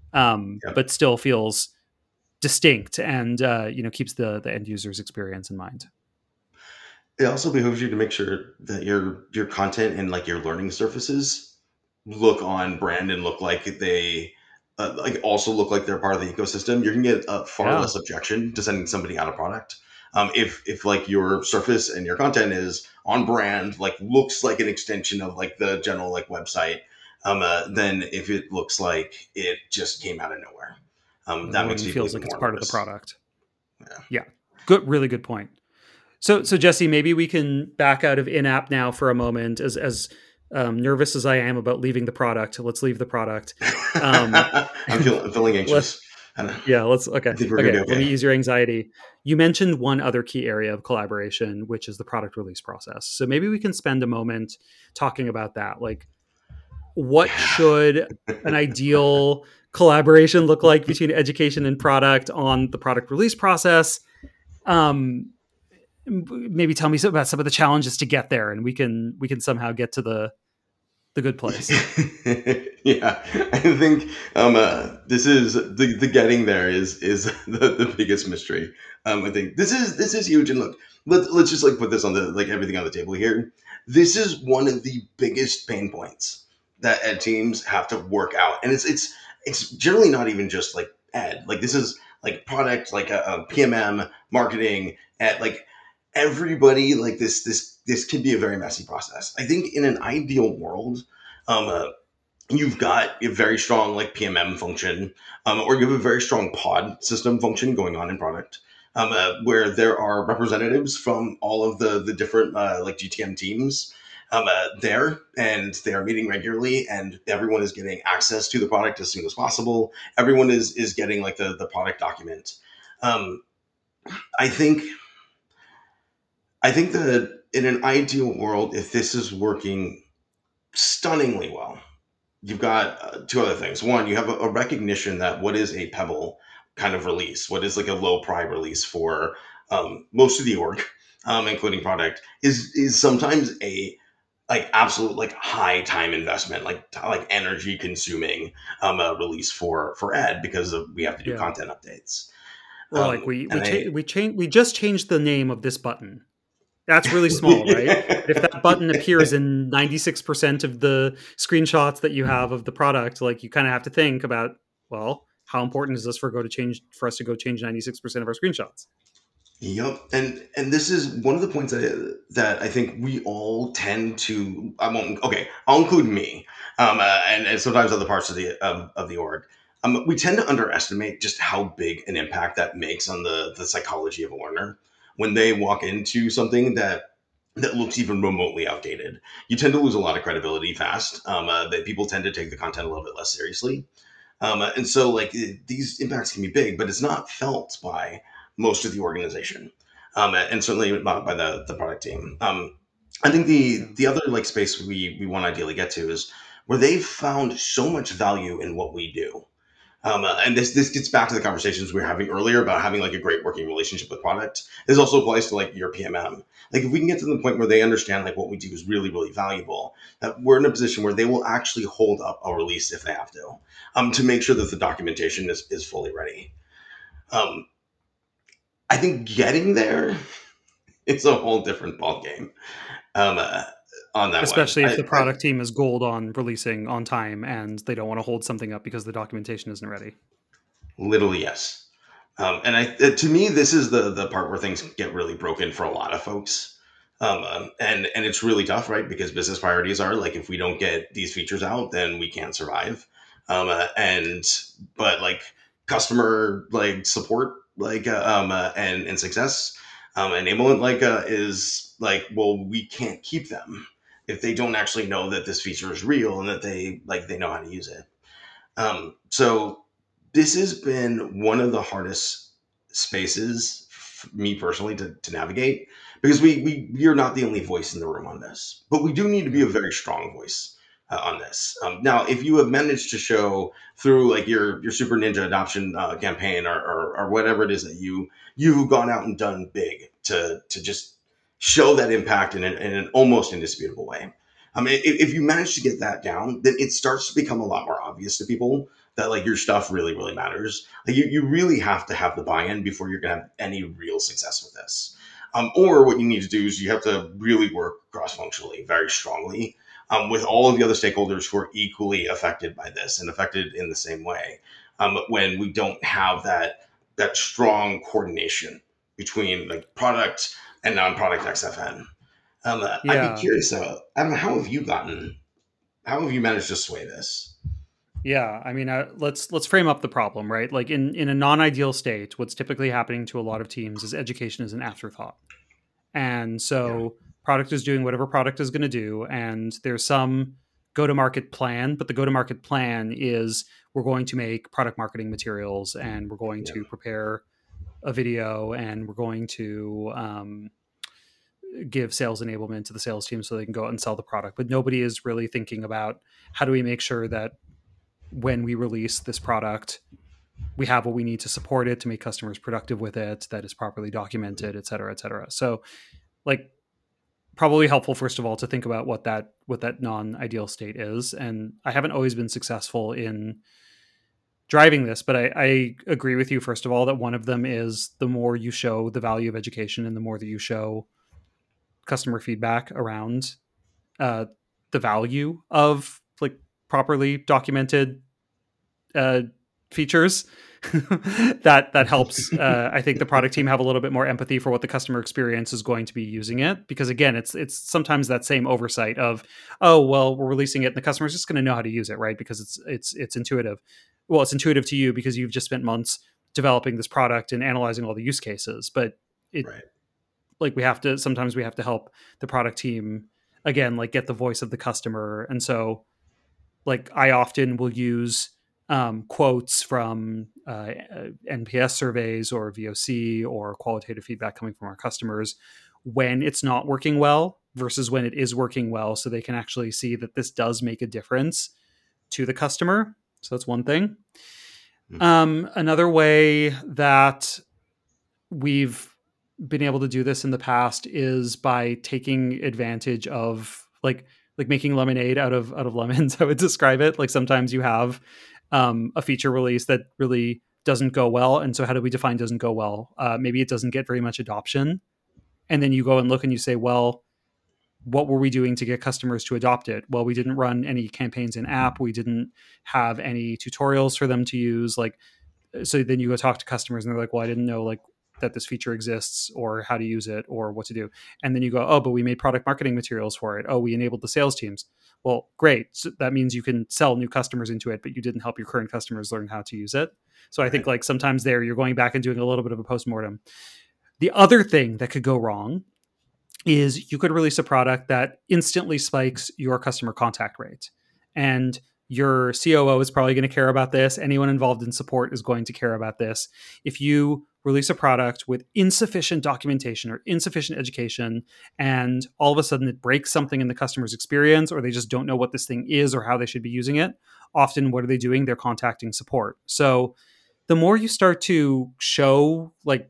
but still feels distinct and keeps the end user's experience in mind. It also behooves you to make sure that your content and like your learning surfaces look on brand and look like they like also look like they're part of the ecosystem. You're gonna get far less objection to sending somebody out a product. If like your surface and your content is on brand, like looks like an extension of like the general like website, then if it looks like it just came out of nowhere, that makes me feels like it's part of the product. Yeah, good, really good point. So Jesse, maybe we can back out of in-app now for a moment. As nervous as I am about leaving the product, let's leave the product. I'm feeling anxious. Let's okay. Let me ease your anxiety. You mentioned one other key area of collaboration, which is the product release process. So maybe we can spend a moment talking about that. Like, what should an ideal collaboration look like between education and product on the product release process? Maybe tell me about some of the challenges to get there, and we can somehow get to the good place. Yeah, I think this is the getting there is the biggest mystery. I think this is huge, and look, let's just like put this on the like everything on the table here. This is one of the biggest pain points that ed teams have to work out, and it's generally not even just like ed. Like this is like product, like a PMM, marketing, at like everybody. Like this can be a very messy process. I think in an ideal world, you've got a very strong like PMM function, or you have a very strong pod system function going on in product, where there are representatives from all of the different like GTM teams there, and they are meeting regularly, and everyone is getting access to the product as soon as possible. Everyone is getting like the product document. I think that in an ideal world, if this is working stunningly well, you've got two other things. One, you have a recognition that what is a Pebble kind of release, what is like a low pri release for most of the org, including product, is sometimes a like absolute like high time investment, like energy consuming release for ed, because we have to do content updates. Or like we just changed the name of this button. That's really small, right? If that button appears in 96% of the screenshots that you have of the product, like you kind of have to think about, well, how important is this for us to go change 96% of our screenshots? Yep, and this is one of the points that I think we all tend to. I'll include me, and sometimes other parts of the org. We tend to underestimate just how big an impact that makes on the psychology of a learner when they walk into something that looks even remotely outdated. You tend to lose a lot of credibility fast. That people tend to take the content a little bit less seriously, and so like these impacts can be big, but it's not felt by most of the organization, and certainly not by the product team. I think the other like space we want to ideally get to is where they've found so much value in what we do. And this gets back to the conversations we were having earlier about having like a great working relationship with product. This also applies to like your PMM. Like if we can get to the point where they understand like what we do is really, really valuable, that we're in a position where they will actually hold up a release if they have to make sure that the documentation is fully ready. Um, I think getting there, it's a whole different ballgame um, uh, on that one. Especially if the product team is gold on releasing on time and they don't want to hold something up because the documentation isn't ready. Literally, yes. And to me, this is the part where things get really broken for a lot of folks. And it's really tough, right? Because business priorities are like, if we don't get these features out, then we can't survive. But like customer like support, and success, enablement, is like, well, we can't keep them if they don't actually know that this feature is real and that they know how to use it. So this has been one of the hardest spaces for me personally to navigate, because we are not the only voice in the room on this, but we do need to be a very strong voice on this. Now, if you have managed to show through like your Super Ninja adoption campaign, or whatever it is that you've gone out and done big to just show that impact in an almost indisputable way. If you manage to get that down, then it starts to become a lot more obvious to people that like your stuff really, really matters. Like you really have to have the buy-in before you're gonna have any real success with this. Or what you need to do is you have to really work cross-functionally, very strongly, with all of the other stakeholders who are equally affected by this and affected in the same way. When we don't have that strong coordination between like product and non-product XFN. I'd be curious about, Adam, how have you managed to sway this? Yeah, I mean, let's frame up the problem, right? Like in a non-ideal state, what's typically happening to a lot of teams is education is an afterthought. And so product is doing whatever product is going to do, and there's some go-to-market plan, but the go-to-market plan is we're going to make product marketing materials, and we're going to prepare a video, and we're going to give sales enablement to the sales team so they can go out and sell the product. But nobody is really thinking about how do we make sure that when we release this product, we have what we need to support it, to make customers productive with it, that is properly documented, et cetera, et cetera. So like probably helpful, first of all, to think about what that non-ideal state is. And I haven't always been successful in driving this, but I agree with you, first of all, that one of them is the more you show the value of education and the more that you show customer feedback around the value of like properly documented features, that helps. I think the product team have a little bit more empathy for what the customer experience is going to be using it, because again, it's sometimes that same oversight of, oh well, we're releasing it and the customer's just going to know how to use it, right? Because it's intuitive. Well, it's intuitive to you because you've just spent months developing this product and analyzing all the use cases, but like sometimes we have to help the product team again, like get the voice of the customer. And so like I often will use quotes from NPS surveys or VOC or qualitative feedback coming from our customers when it's not working well versus when it is working well, so they can actually see that this does make a difference to the customer. So that's one thing. Another way that we've been able to do this in the past is by taking advantage of like making lemonade out of lemons. I would describe it. Like sometimes you have a feature release that really doesn't go well. And so how do we define doesn't go well? Maybe it doesn't get very much adoption. And then you go and look and you say, well, what were we doing to get customers to adopt it? Well, we didn't run any campaigns in app. We didn't have any tutorials for them to use. Like, so then you go talk to customers and they're like, well, I didn't know like that this feature exists or how to use it or what to do. And then you go, oh, but we made product marketing materials for it. Oh, we enabled the sales teams. Well, great. So that means you can sell new customers into it, but you didn't help your current customers learn how to use it. So I think like sometimes there you're going back and doing a little bit of a postmortem. The other thing that could go wrong is you could release a product that instantly spikes your customer contact rate. And your COO is probably going to care about this. Anyone involved in support is going to care about this. If you release a product with insufficient documentation or insufficient education, and all of a sudden it breaks something in the customer's experience, or they just don't know what this thing is or how they should be using it. Often, what are they doing? They're contacting support. So the more you start to show, like,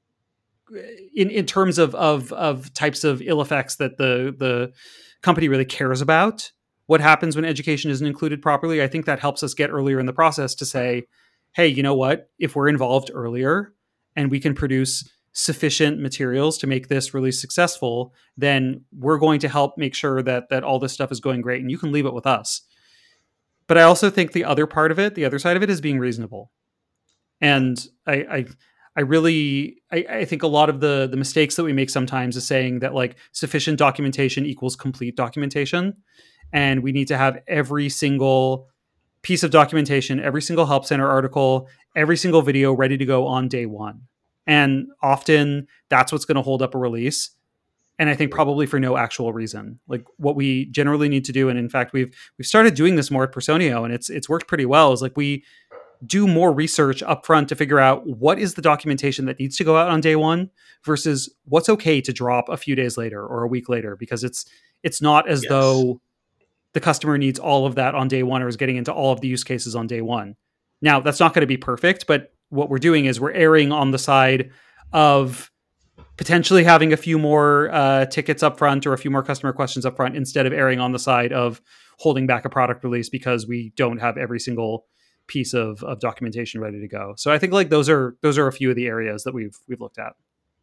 in terms of types of ill effects that the company really cares about, what happens when education isn't included properly, I think that helps us get earlier in the process to say, hey, you know what? If we're involved earlier and we can produce sufficient materials to make this really successful, then we're going to help make sure that all this stuff is going great, and you can leave it with us. But I also think the other part of it, the other side of it, is being reasonable. And I think a lot of the mistakes that we make sometimes is saying that, like, sufficient documentation equals complete documentation. And we need to have every single piece of documentation, every single Help Center article, every single video ready to go on day one. And often that's what's going to hold up a release. And I think probably for no actual reason. Like, what we generally need to do, and in fact, we've started doing this more at Personio, and it's worked pretty well, is like we do more research up front to figure out what is the documentation that needs to go out on day one versus what's okay to drop a few days later or a week later, because it's not as though the customer needs all of that on day one or is getting into all of the use cases on day one. Now, that's not going to be perfect, but what we're doing is we're erring on the side of potentially having a few more tickets up front or a few more customer questions up front, instead of erring on the side of holding back a product release because we don't have every single piece of documentation ready to go. So I think, like, those are a few of the areas that we've looked at.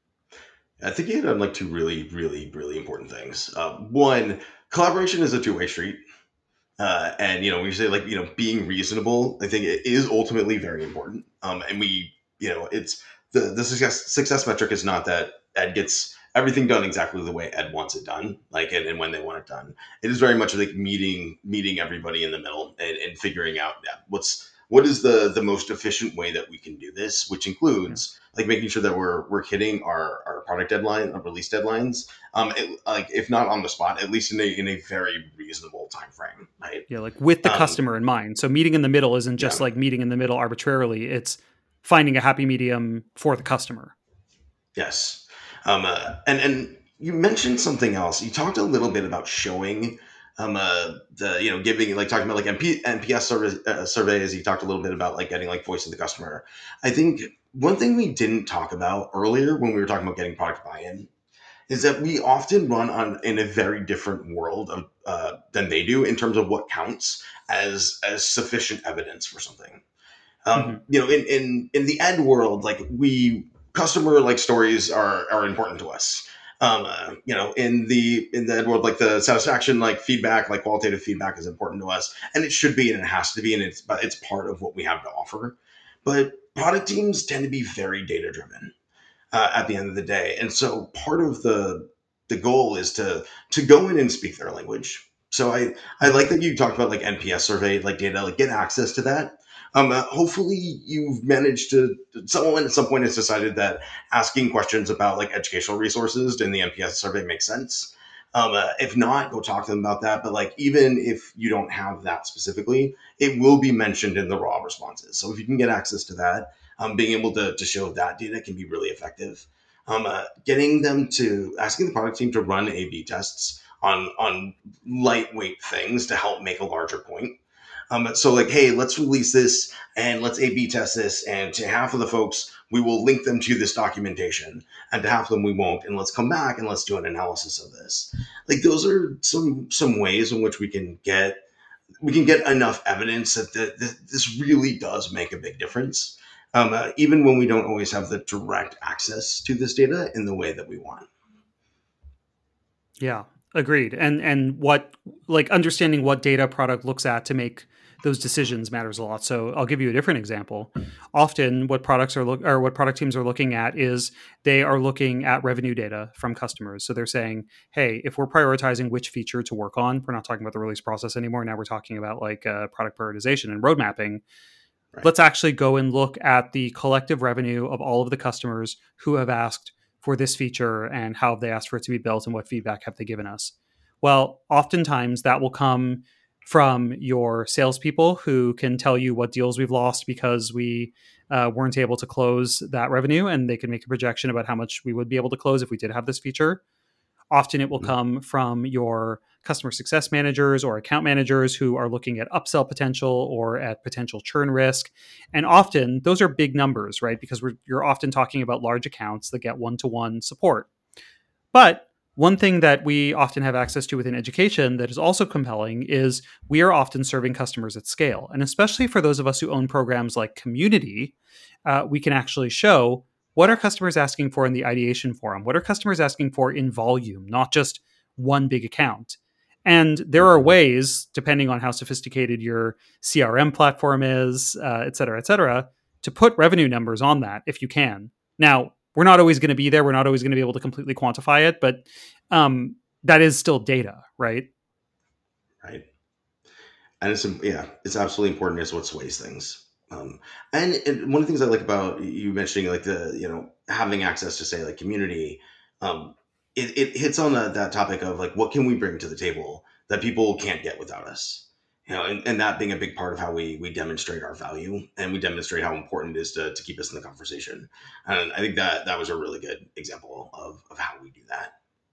I think you hit on like two really, really, really important things. One, collaboration is a two-way street. And, we say, like, being reasonable, I think it is ultimately very important. And we, it's the success metric is not that Ed gets everything done exactly the way Ed wants it done, like, and when they want it done. It is very much like meeting everybody in the middle and figuring out what is the most efficient way that we can do this, which includes like making sure that we're hitting our product deadline, our release deadlines, like, if not on the spot, at least in a very reasonable time frame, right? Yeah, like with the customer in mind. So meeting in the middle isn't just like meeting in the middle arbitrarily. It's finding a happy medium for the customer. Yes. And you mentioned something else. You talked a little bit about showing giving, like, talking about like NPS surveys. You talked a little bit about like getting like voice of the customer. I think one thing we didn't talk about earlier when we were talking about getting product buy-in is that we often run in a very different world than they do in terms of what counts as sufficient evidence for something. In the Ed world, like, customer like stories are important to us. In the Ed world, like, the satisfaction, like, feedback, like qualitative feedback is important to us, and it should be, and it has to be, and it's part of what we have to offer. But product teams tend to be very data driven at the end of the day, and so part of the goal is to go in and speak their language. So I like that you talked about like NPS survey, like data, like get access to that. Hopefully you've managed to, someone at some point has decided that asking questions about like educational resources in the NPS survey makes sense. If not, go talk to them about that. But like, even if you don't have that specifically, it will be mentioned in the raw responses. So if you can get access to that, being able to show that data can be really effective. Getting them to, asking the product team to run A/B tests on lightweight things to help make a larger point. So like, hey, let's release this and let's A/B test this. And to half of the folks, we will link them to this documentation, and to half of them we won't. And let's come back and let's do an analysis of this. Like, those are some ways in which we can get enough evidence that this really does make a big difference, even when we don't always have the direct access to this data in the way that we want. Yeah, agreed. And what, like, understanding what data product looks at to make those decisions matters a lot. So I'll give you a different example. Often what product teams are looking at is they are looking at revenue data from customers. So they're saying, hey, if we're prioritizing which feature to work on, we're not talking about the release process anymore. Now we're talking about like product prioritization and road mapping. Right. Let's actually go and look at the collective revenue of all of the customers who have asked for this feature and how have they asked for it to be built and what feedback have they given us. Well, oftentimes that will come from your salespeople who can tell you what deals we've lost because we weren't able to close that revenue, and they can make a projection about how much we would be able to close if we did have this feature. Often it will come from your customer success managers or account managers who are looking at upsell potential or at potential churn risk. And often those are big numbers, right? Because you're often talking about large accounts that get one-to-one support. But one thing that we often have access to within education that is also compelling is we are often serving customers at scale. And especially for those of us who own programs like Community, we can actually show what are customers asking for in the ideation forum? What are customers asking for in volume, not just one big account? And there are ways, depending on how sophisticated your CRM platform is, et cetera, to put revenue numbers on that if you can. Now, we're not always going to be there. We're not always going to be able to completely quantify it, but that is still data, right? Right. And it's absolutely important. It's what sways things. And one of the things I like about you mentioning like having access to say like Community, it hits on that topic of like what can we bring to the table that people can't get without us, and that being a big part of how we demonstrate our value and we demonstrate how important it is to keep us in the conversation. And I think that was a really good example of how we do that.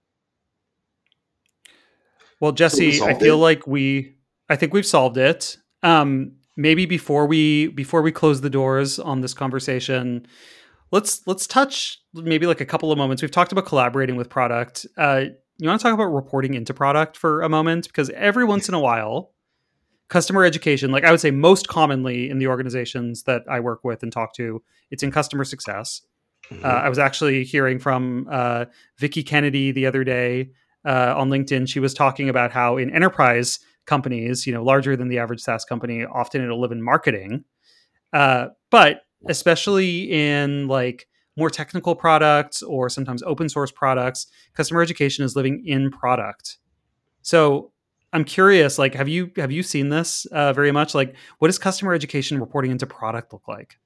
Well, Jesse, I feel like I think we've solved it. Maybe before we close the doors on this conversation, let's touch maybe like a couple of moments. We've talked about collaborating with product. You want to talk about reporting into product for a moment? Because every once in a while, customer education, like I would say most commonly in the organizations that I work with and talk to, it's in customer success. Mm-hmm. I was actually hearing from Vicky Kennedy the other day on LinkedIn. She was talking about how in enterprise companies, larger than the average SaaS company, often it'll live in marketing. But especially in like more technical products or sometimes open source products, customer education is living in product. So I'm curious, like, have you seen this very much? Like, what does customer education reporting into product look like?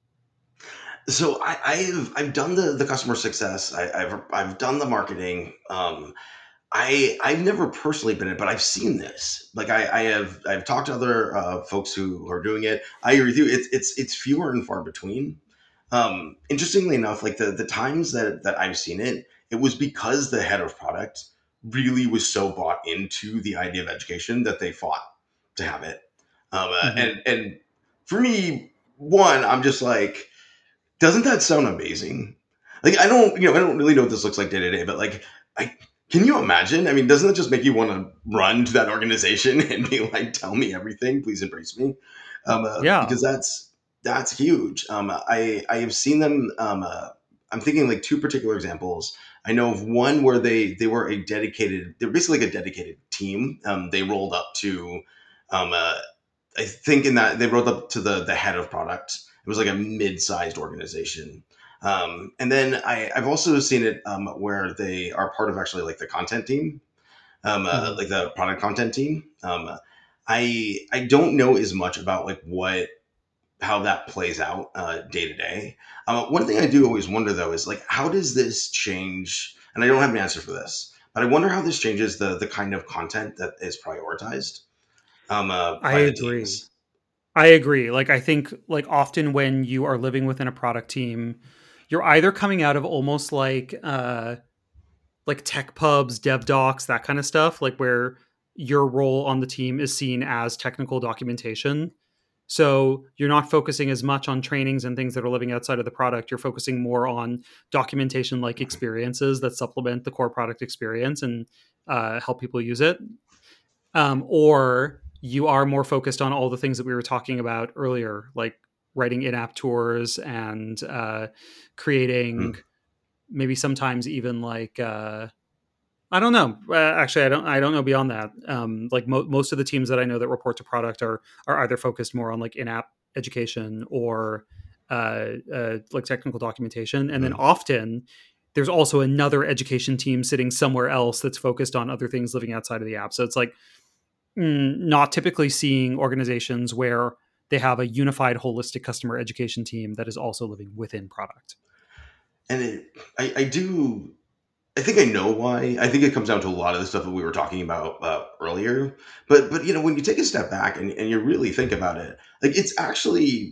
So I've done the customer success. I've done the marketing. I've never personally been in it, but I've seen this. Like I've talked to other folks who are doing it. I agree with you. It's fewer and far between. Interestingly enough, like the times that I've seen it, it was because the head of product really was so bought into the idea of education that they fought to have it. And for me, one, I'm just like, doesn't that sound amazing? Like I don't really know what this looks like day to day, but like can you imagine? I mean, doesn't it just make you want to run to that organization and be like, tell me everything, please embrace me? Because that's huge. I have seen them. I'm thinking like two particular examples. I know of one where they're basically like a dedicated team. They rolled up to, I think in that they rolled up to the head of product. It was like a mid-sized organization. And then I've also seen it where they are part of actually like the content team, like the product content team. I don't know as much about like how that plays out day to day. One thing I do always wonder though is like, how does this change? And I don't have an answer for this, but I wonder how this changes the kind of content that is prioritized. I agree. I agree. Like, I think like often when you are living within a product team, you're either coming out of almost like tech pubs, dev docs, that kind of stuff, like where your role on the team is seen as technical documentation. So you're not focusing as much on trainings and things that are living outside of the product. You're focusing more on documentation like experiences that supplement the core product experience and help people use it. Or you are more focused on all the things that we were talking about earlier, like writing in-app tours and creating maybe sometimes even like I don't know. Actually, I don't know beyond that. Like most of the teams that I know that report to product are either focused more on like in-app education or like technical documentation, and then often there's also another education team sitting somewhere else that's focused on other things living outside of the app. So it's like not typically seeing organizations where they have a unified, holistic customer education team that is also living within product. And I think I know why. I think it comes down to a lot of the stuff that we were talking about earlier. But when you take a step back and you really think about it, like it's actually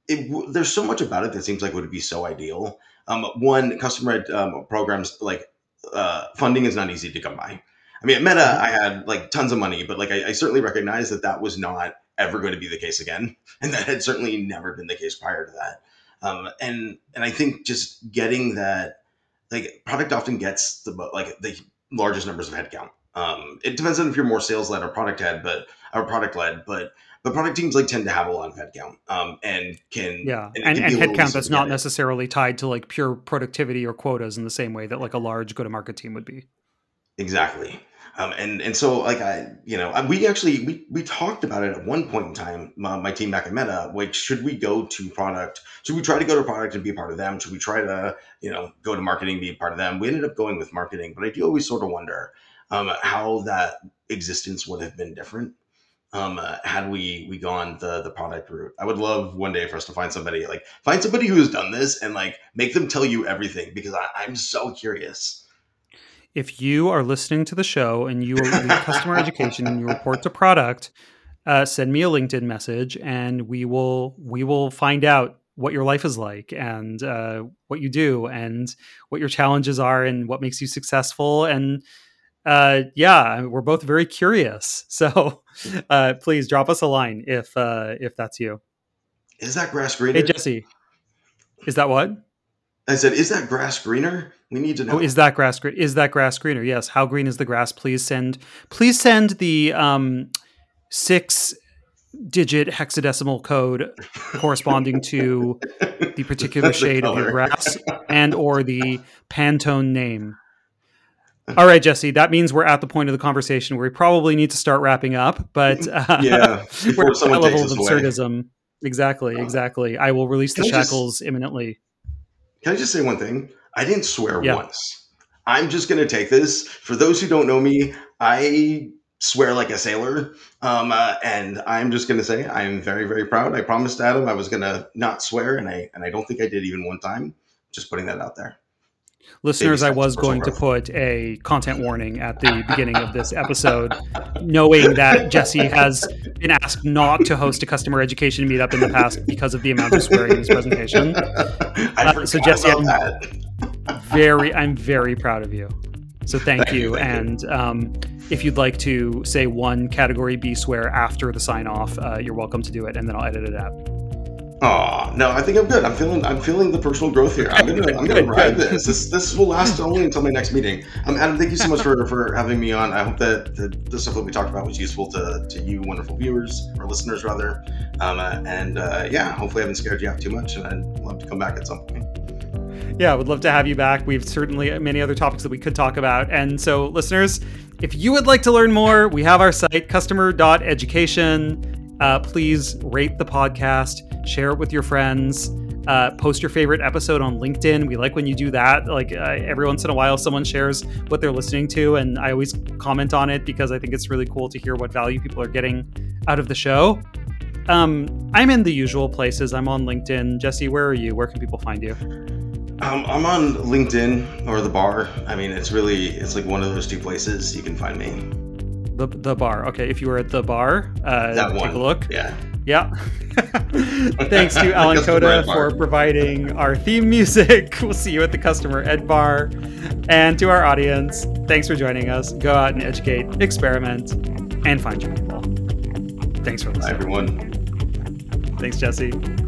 there's so much about it that seems like would be so ideal. One, customer programs like funding is not easy to come by. I mean, at Meta, I had like tons of money, but like I certainly recognize that was not ever going to be the case again, and that had certainly never been the case prior to that. And I think just getting that, like, product often gets the largest numbers of headcount. It depends on if you're more sales led or product led, but product teams like tend to have a lot of headcount, and headcount that's not necessarily tied to like pure productivity or quotas in the same way that like a large go-to-market team would be. Exactly. And so like we talked about it at one point in time, my team back at Meta, like, should we go to product? Should we try to go to product and be a part of them? Should we try to, go to marketing, be a part of them? We ended up going with marketing, but I do always sort of wonder how that existence would have been different had we gone the product route. I would love one day for us to find somebody who has done this and like make them tell you everything, because I'm so curious. If you are listening to the show and you are lead customer education and you report to product, send me a LinkedIn message and we will find out what your life is like and what you do and what your challenges are and what makes you successful. And we're both very curious. So please drop us a line if that's you. Is that grass greener? Hey, Jesse. Is that what? I said, is that grass greener? We need to know. Oh, is that grass greener? Yes. How green is the grass? Please send the 6-digit hexadecimal code corresponding to the particular shade of your grass and or the Pantone name. All right, Jesse, that means we're at the point of the conversation where we probably need to start wrapping up, but before someone takes us away. Absurdism. Exactly. I will release the shackles imminently. Can I just say one thing? I didn't swear once. I'm just going to take this. For those who don't know me, I swear like a sailor. And I'm just going to say I'm very, very proud. I promised Adam I was going to not swear, and I don't think I did even one time. Just putting that out there. Listeners, I was going to put a content warning at the beginning of this episode, knowing that Jesse has been asked not to host a customer education meetup in the past because of the amount of swearing in his presentation. So Jesse, I'm very proud of you. So thank you. And if you'd like to say one category B swear after the sign off, you're welcome to do it, and then I'll edit it out. Oh no, I think I'm good. I'm feeling the personal growth here. I'm gonna ride this. This will last only until my next meeting. Adam, thank you so much for having me on. I hope that the stuff that we talked about was useful to you, wonderful viewers or listeners rather. Hopefully I haven't scared you out too much, and I'd love to come back at some point. Yeah, I would love to have you back. We've certainly many other topics that we could talk about. And so, listeners, if you would like to learn more, we have our site, customer.education. Please rate the podcast, share it with your friends, post your favorite episode on LinkedIn. We like when you do that. Like every once in a while, someone shares what they're listening to, and I always comment on it because I think it's really cool to hear what value people are getting out of the show. I'm in the usual places. I'm on LinkedIn. Jesse, where are you? Where can people find you? I'm on LinkedIn or The Bar. I mean, it's like one of those two places you can find me. The Bar. Okay, if you were at The Bar, take a look. Yeah. Thanks to Alan Coda for providing our theme music. We'll see you at the Customer Ed Bar. And to our audience, thanks for joining us. Go out and educate, experiment, and find your people. Thanks for listening. Bye, everyone. Thanks, Jesse.